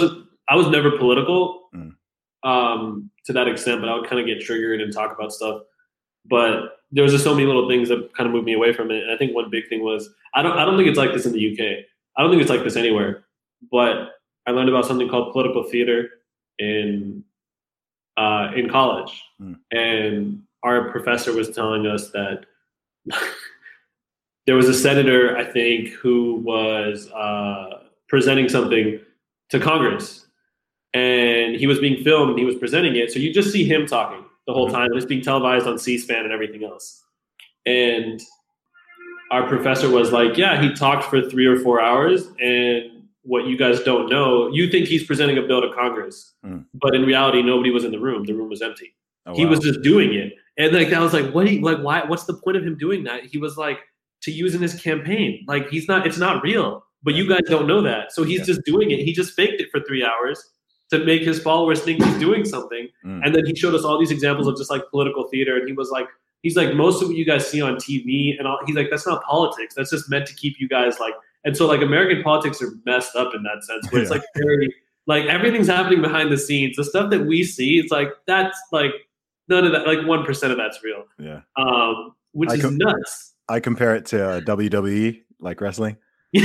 I was never political Mm. to that extent, but I would kind of get triggered and talk about stuff. But there was just so many little things that kind of moved me away from it. And I think one big thing was I don't think it's like this in the UK. I don't think it's like this anywhere. But I learned about something called political theater in college, and our professor was telling us that there was a senator, I think, who was presenting something to Congress, and he was being filmed and he was presenting it. So you just see him talking the whole time. It's being televised on C-SPAN and everything else. And our professor was like, yeah, he talked for 3 or 4 hours, and what you guys don't know, you think he's presenting a bill to Congress, but in reality, nobody was in the room. The room was empty. Oh, he wow. was just doing it. And like, I was like, why, what's the point of him doing that? He was like, to use in his campaign. Like, it's not real, but you guys don't know that. So he's just doing it. He just faked it for 3 hours to make his followers think he's doing something. And then he showed us all these examples of just like political theater. And he's like, most of what you guys see on TV and all, he's like, that's not politics. That's just meant to keep you guys like, and so like American politics are messed up in that sense, where it's like very, like everything's happening behind the scenes. The stuff that we see, it's like, that's like none of that, like 1% of that's real. Yeah. Which is nuts. I compare it to WWE, like wrestling.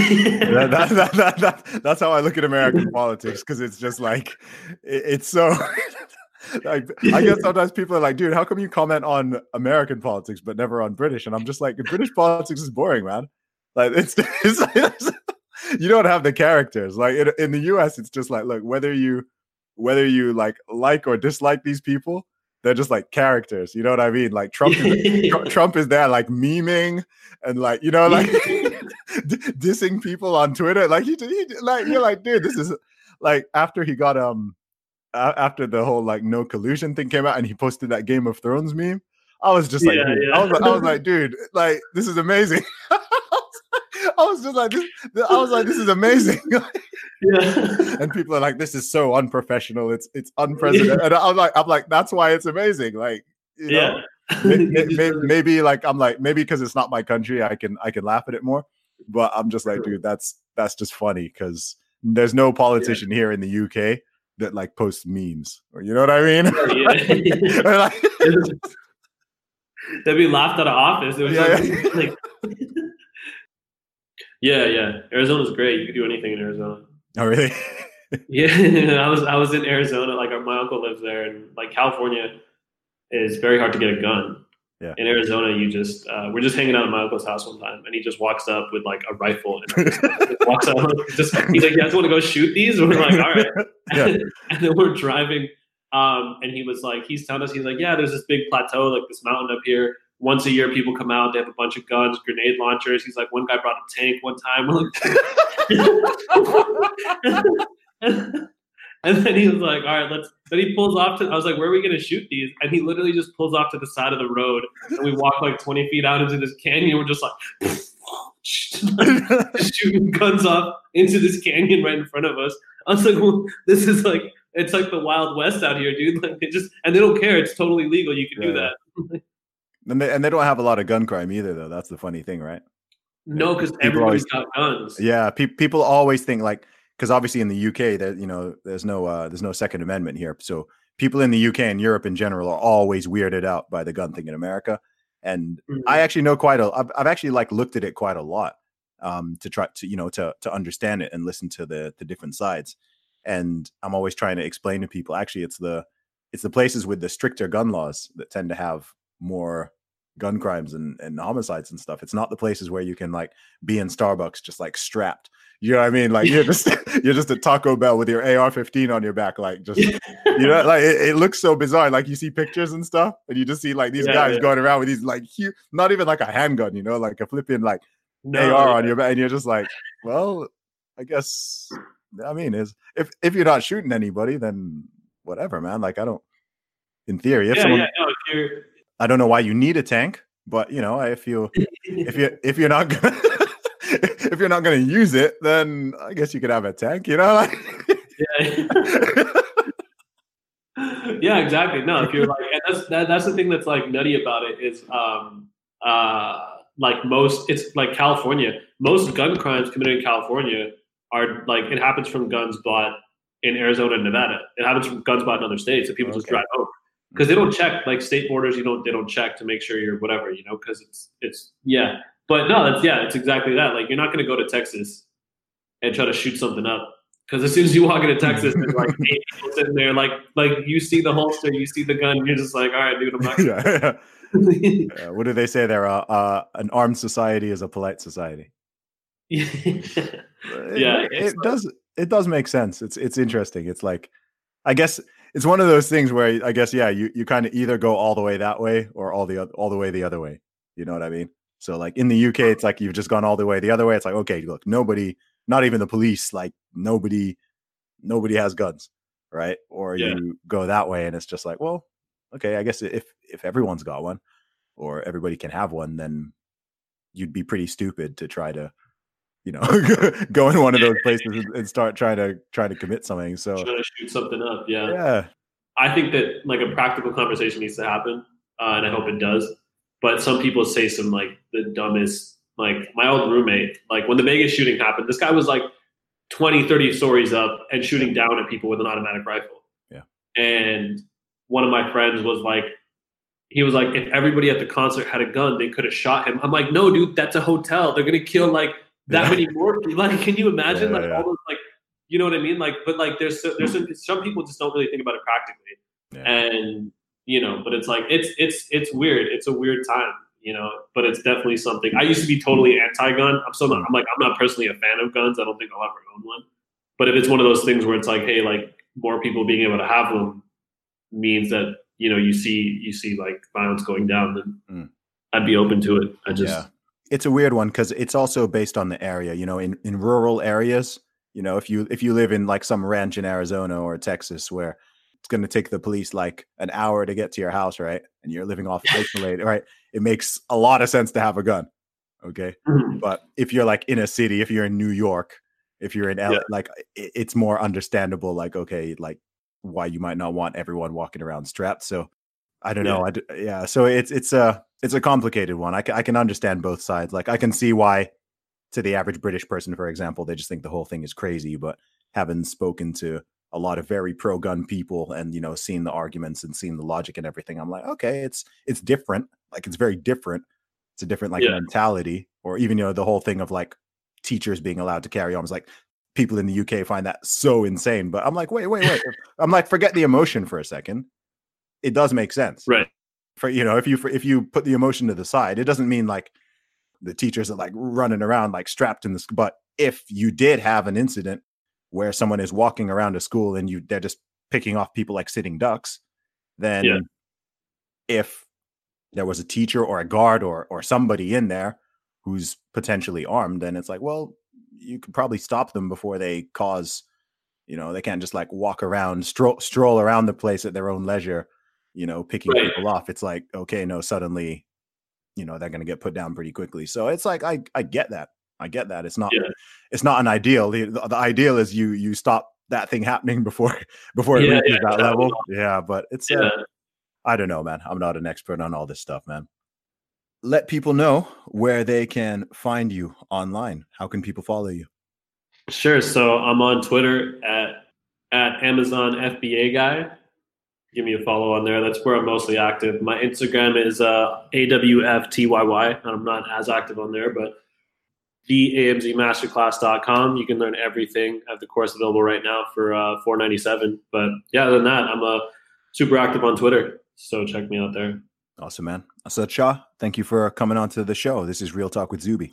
That's how I look at American politics, because it's just like it's so like, I guess sometimes people are like, dude, how come you comment on American politics but never on British? And I'm just like, British politics is boring, man. Like it's you don't have the characters. Like in the US, it's just like, look, whether you like or dislike these people, they're just like characters. You know what I mean? Like Trump is there like memeing and like, you know, like dissing people on Twitter. Like he like, you're like, dude, this is like after he got after the whole like no collusion thing came out and he posted that Game of Thrones meme. I was just like, I was like, dude, like this is amazing. I was just like, this is amazing. And people are like, this is so unprofessional. It's unprecedented. And I'm like, that's why it's amazing. Like, you know, maybe like, I'm like, maybe because it's not my country, I can laugh at it more. But I'm just like, dude, that's just funny because there's no politician here in the UK that like posts memes, or you know what I mean? Like, they'd be laughed out of office. It was like yeah. Arizona's great. You can do anything in Arizona. Oh, really? Yeah, I was in Arizona. Like my uncle lives there, and like California is very hard to get a gun. Yeah. In Arizona, you just we're just hanging out at my uncle's house one time, and he just walks up with like a rifle and just walks up. He's like, "You guys want to go shoot these?" And we're like, "All right." And then we're driving, and he was like, he's telling us, he's like, "Yeah, there's this big plateau, like this mountain up here. Once a year, people come out. They have a bunch of guns, grenade launchers." He's like, one guy brought a tank one time. And then he was like, all right, then he pulls off I was like, where are we going to shoot these? And he literally just pulls off to the side of the road. And we walk like 20 feet out into this canyon. We're just like, shooting guns off into this canyon right in front of us. I was like, well, this is like, it's like the Wild West out here, dude. Like and they don't care. It's totally legal. You can do that. And they don't have a lot of gun crime either, though. That's the funny thing, right? No, because everybody's got guns. Yeah, people always think like, because obviously in the UK, there's no Second Amendment here, so people in the UK and Europe in general are always weirded out by the gun thing in America. And I actually know I've actually like looked at it quite a lot to try to to understand it and listen to the different sides. And I'm always trying to explain to people, actually, it's the places with the stricter gun laws that tend to have more gun crimes and homicides and stuff. It's not the places where you can like be in Starbucks just like strapped. You know what I mean? Like you're just at Taco Bell with your AR-15 on your back, like just like it looks so bizarre. Like you see pictures and stuff, and you just see like these guys going around with these like huge, not even like a handgun, like a flipping like AR on your back, and you're just like, well, I guess I mean is if you're not shooting anybody, then whatever, man. Like I don't, in theory, I don't know why you need a tank, but if you're not gonna if you're not going to use it, then I guess you could have a tank, like. Yeah, exactly. No, if you're like, and that's the thing that's like nutty about it is, like it's like California. Most gun crimes committed in California are like, it happens from guns bought in Arizona and Nevada. It happens with guns bought in other states, and people just Okay. drive over because they don't check like state borders. They don't check to make sure you're whatever, because it's yeah. But no, it's exactly that. Like, you're not going to go to Texas and try to shoot something up. Because as soon as you walk into Texas, there's like 8 people sitting there, like you see the holster, you see the gun, you're just like, all right, dude, I'm not. Yeah. What do they say there? An armed society is a polite society. Yeah, It does make sense. It's interesting. It's like, I guess it's one of those things where I guess you kind of either go all the way that way or all the way the other way. You know what I mean? So like in the UK, it's like you've just gone all the way the other way. It's like, okay, look, nobody, not even the police, like nobody has guns, right? Or you go that way and it's just like, well, okay, I guess if everyone's got one or everybody can have one, then you'd be pretty stupid to try to, go in one of those places and start trying to commit something. So trying to shoot something up. Yeah. I think that like a practical conversation needs to happen, and I hope it does. But some people say some like the dumbest, like my old roommate, like when the Vegas shooting happened, this guy was like 20, 30 stories up and shooting down at people with an automatic rifle. Yeah. And one of my friends was like, he was like, if everybody at the concert had a gun, they could have shot him. I'm like, no, dude, that's a hotel. They're going to kill like that many more. Like, can you imagine all those, like, you know what I mean? Like, but like there's some people just don't really think about it practically. Yeah. And, but it's like, it's weird. It's a weird time, but it's definitely something. I used to be totally anti-gun. I'm not personally a fan of guns. I don't think I'll ever own one. But if it's one of those things where it's like, hey, like more people being able to have them means that, you see like violence going down, then I'd be open to it. It's a weird one because it's also based on the area, in rural areas, if you live in like some ranch in Arizona or Texas where it's going to take the police like an hour to get to your house, right? And you're living off isolated, right? It makes a lot of sense to have a gun. Okay. Mm-hmm. But if you're like in a city, if you're in New York, if you're in LA, like it's more understandable, like, okay, like why you might not want everyone walking around strapped. So I don't know. So it's a complicated one. I can understand both sides. Like I can see why to the average British person, for example, they just think the whole thing is crazy, but having spoken to a lot of very pro-gun people and, seeing the arguments and seeing the logic and everything, I'm like, okay, it's different. Like it's very different. It's a different mentality, or even, the whole thing of like teachers being allowed to carry arms. Like people in the UK find that so insane, but I'm like, wait. I'm like, forget the emotion for a second. It does make sense. Right. For, if you put the emotion to the side, it doesn't mean like the teachers are like running around like strapped in this, but if you did have an incident where someone is walking around a school and they're just picking off people like sitting ducks, then if there was a teacher or a guard or somebody in there who's potentially armed, then it's like, well, you could probably stop them before they cause, they can't just like walk around, stroll around the place at their own leisure, picking people off. It's like, okay, no, suddenly, they're going to get put down pretty quickly. So it's like, I get that. It's not an ideal. The ideal is you stop that thing happening before it reaches that level. Yeah. But it's, I don't know, man. I'm not an expert on all this stuff, man. Let people know where they can find you online. How can people follow you? Sure. So I'm on Twitter at Amazon FBA guy. Give me a follow on there. That's where I'm mostly active. My Instagram is AWFTYY. I'm not as active on there, but theamzmasterclass.com. You can learn everything. I have the course available right now for $497. But yeah, other than that, I'm super active on Twitter. So check me out there. Awesome, man. Asad Shah, thank you for coming on to the show. This is Real Talk with Zuby.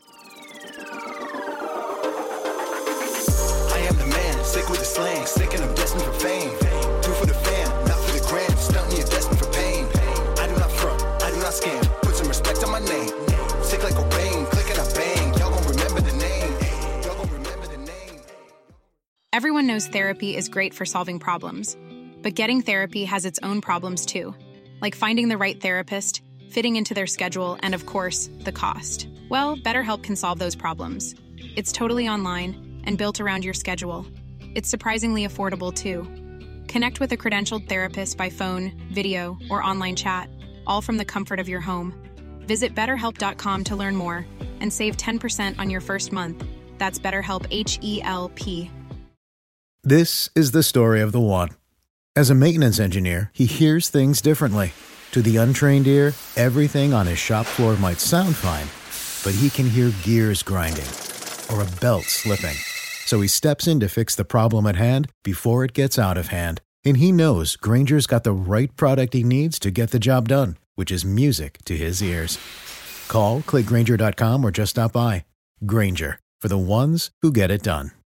I am the man, sick with the slang, sick and I'm destined for fame. Do for the fam, not for the gram. Stunting, you're destined for pain. I do not front, I do not scam. Put some respect on my name. Sick like Cobain, click and I bang. Y'all gon' remember the name. Y'all gon' remember the name. Everyone knows therapy is great for solving problems. But getting therapy has its own problems too. Like finding the right therapist, fitting into their schedule, and of course, the cost. Well, BetterHelp can solve those problems. It's totally online and built around your schedule. It's surprisingly affordable too. Connect with a credentialed therapist by phone, video, or online chat, all from the comfort of your home. Visit BetterHelp.com to learn more and save 10% on your first month. That's BetterHelp, H-E-L-P. This is the story of the one. As a maintenance engineer, he hears things differently. To the untrained ear, everything on his shop floor might sound fine, but he can hear gears grinding or a belt slipping. So he steps in to fix the problem at hand before it gets out of hand. And he knows Grainger's got the right product he needs to get the job done, which is music to his ears. Call, click Grainger.com, or just stop by. Grainger, for the ones who get it done.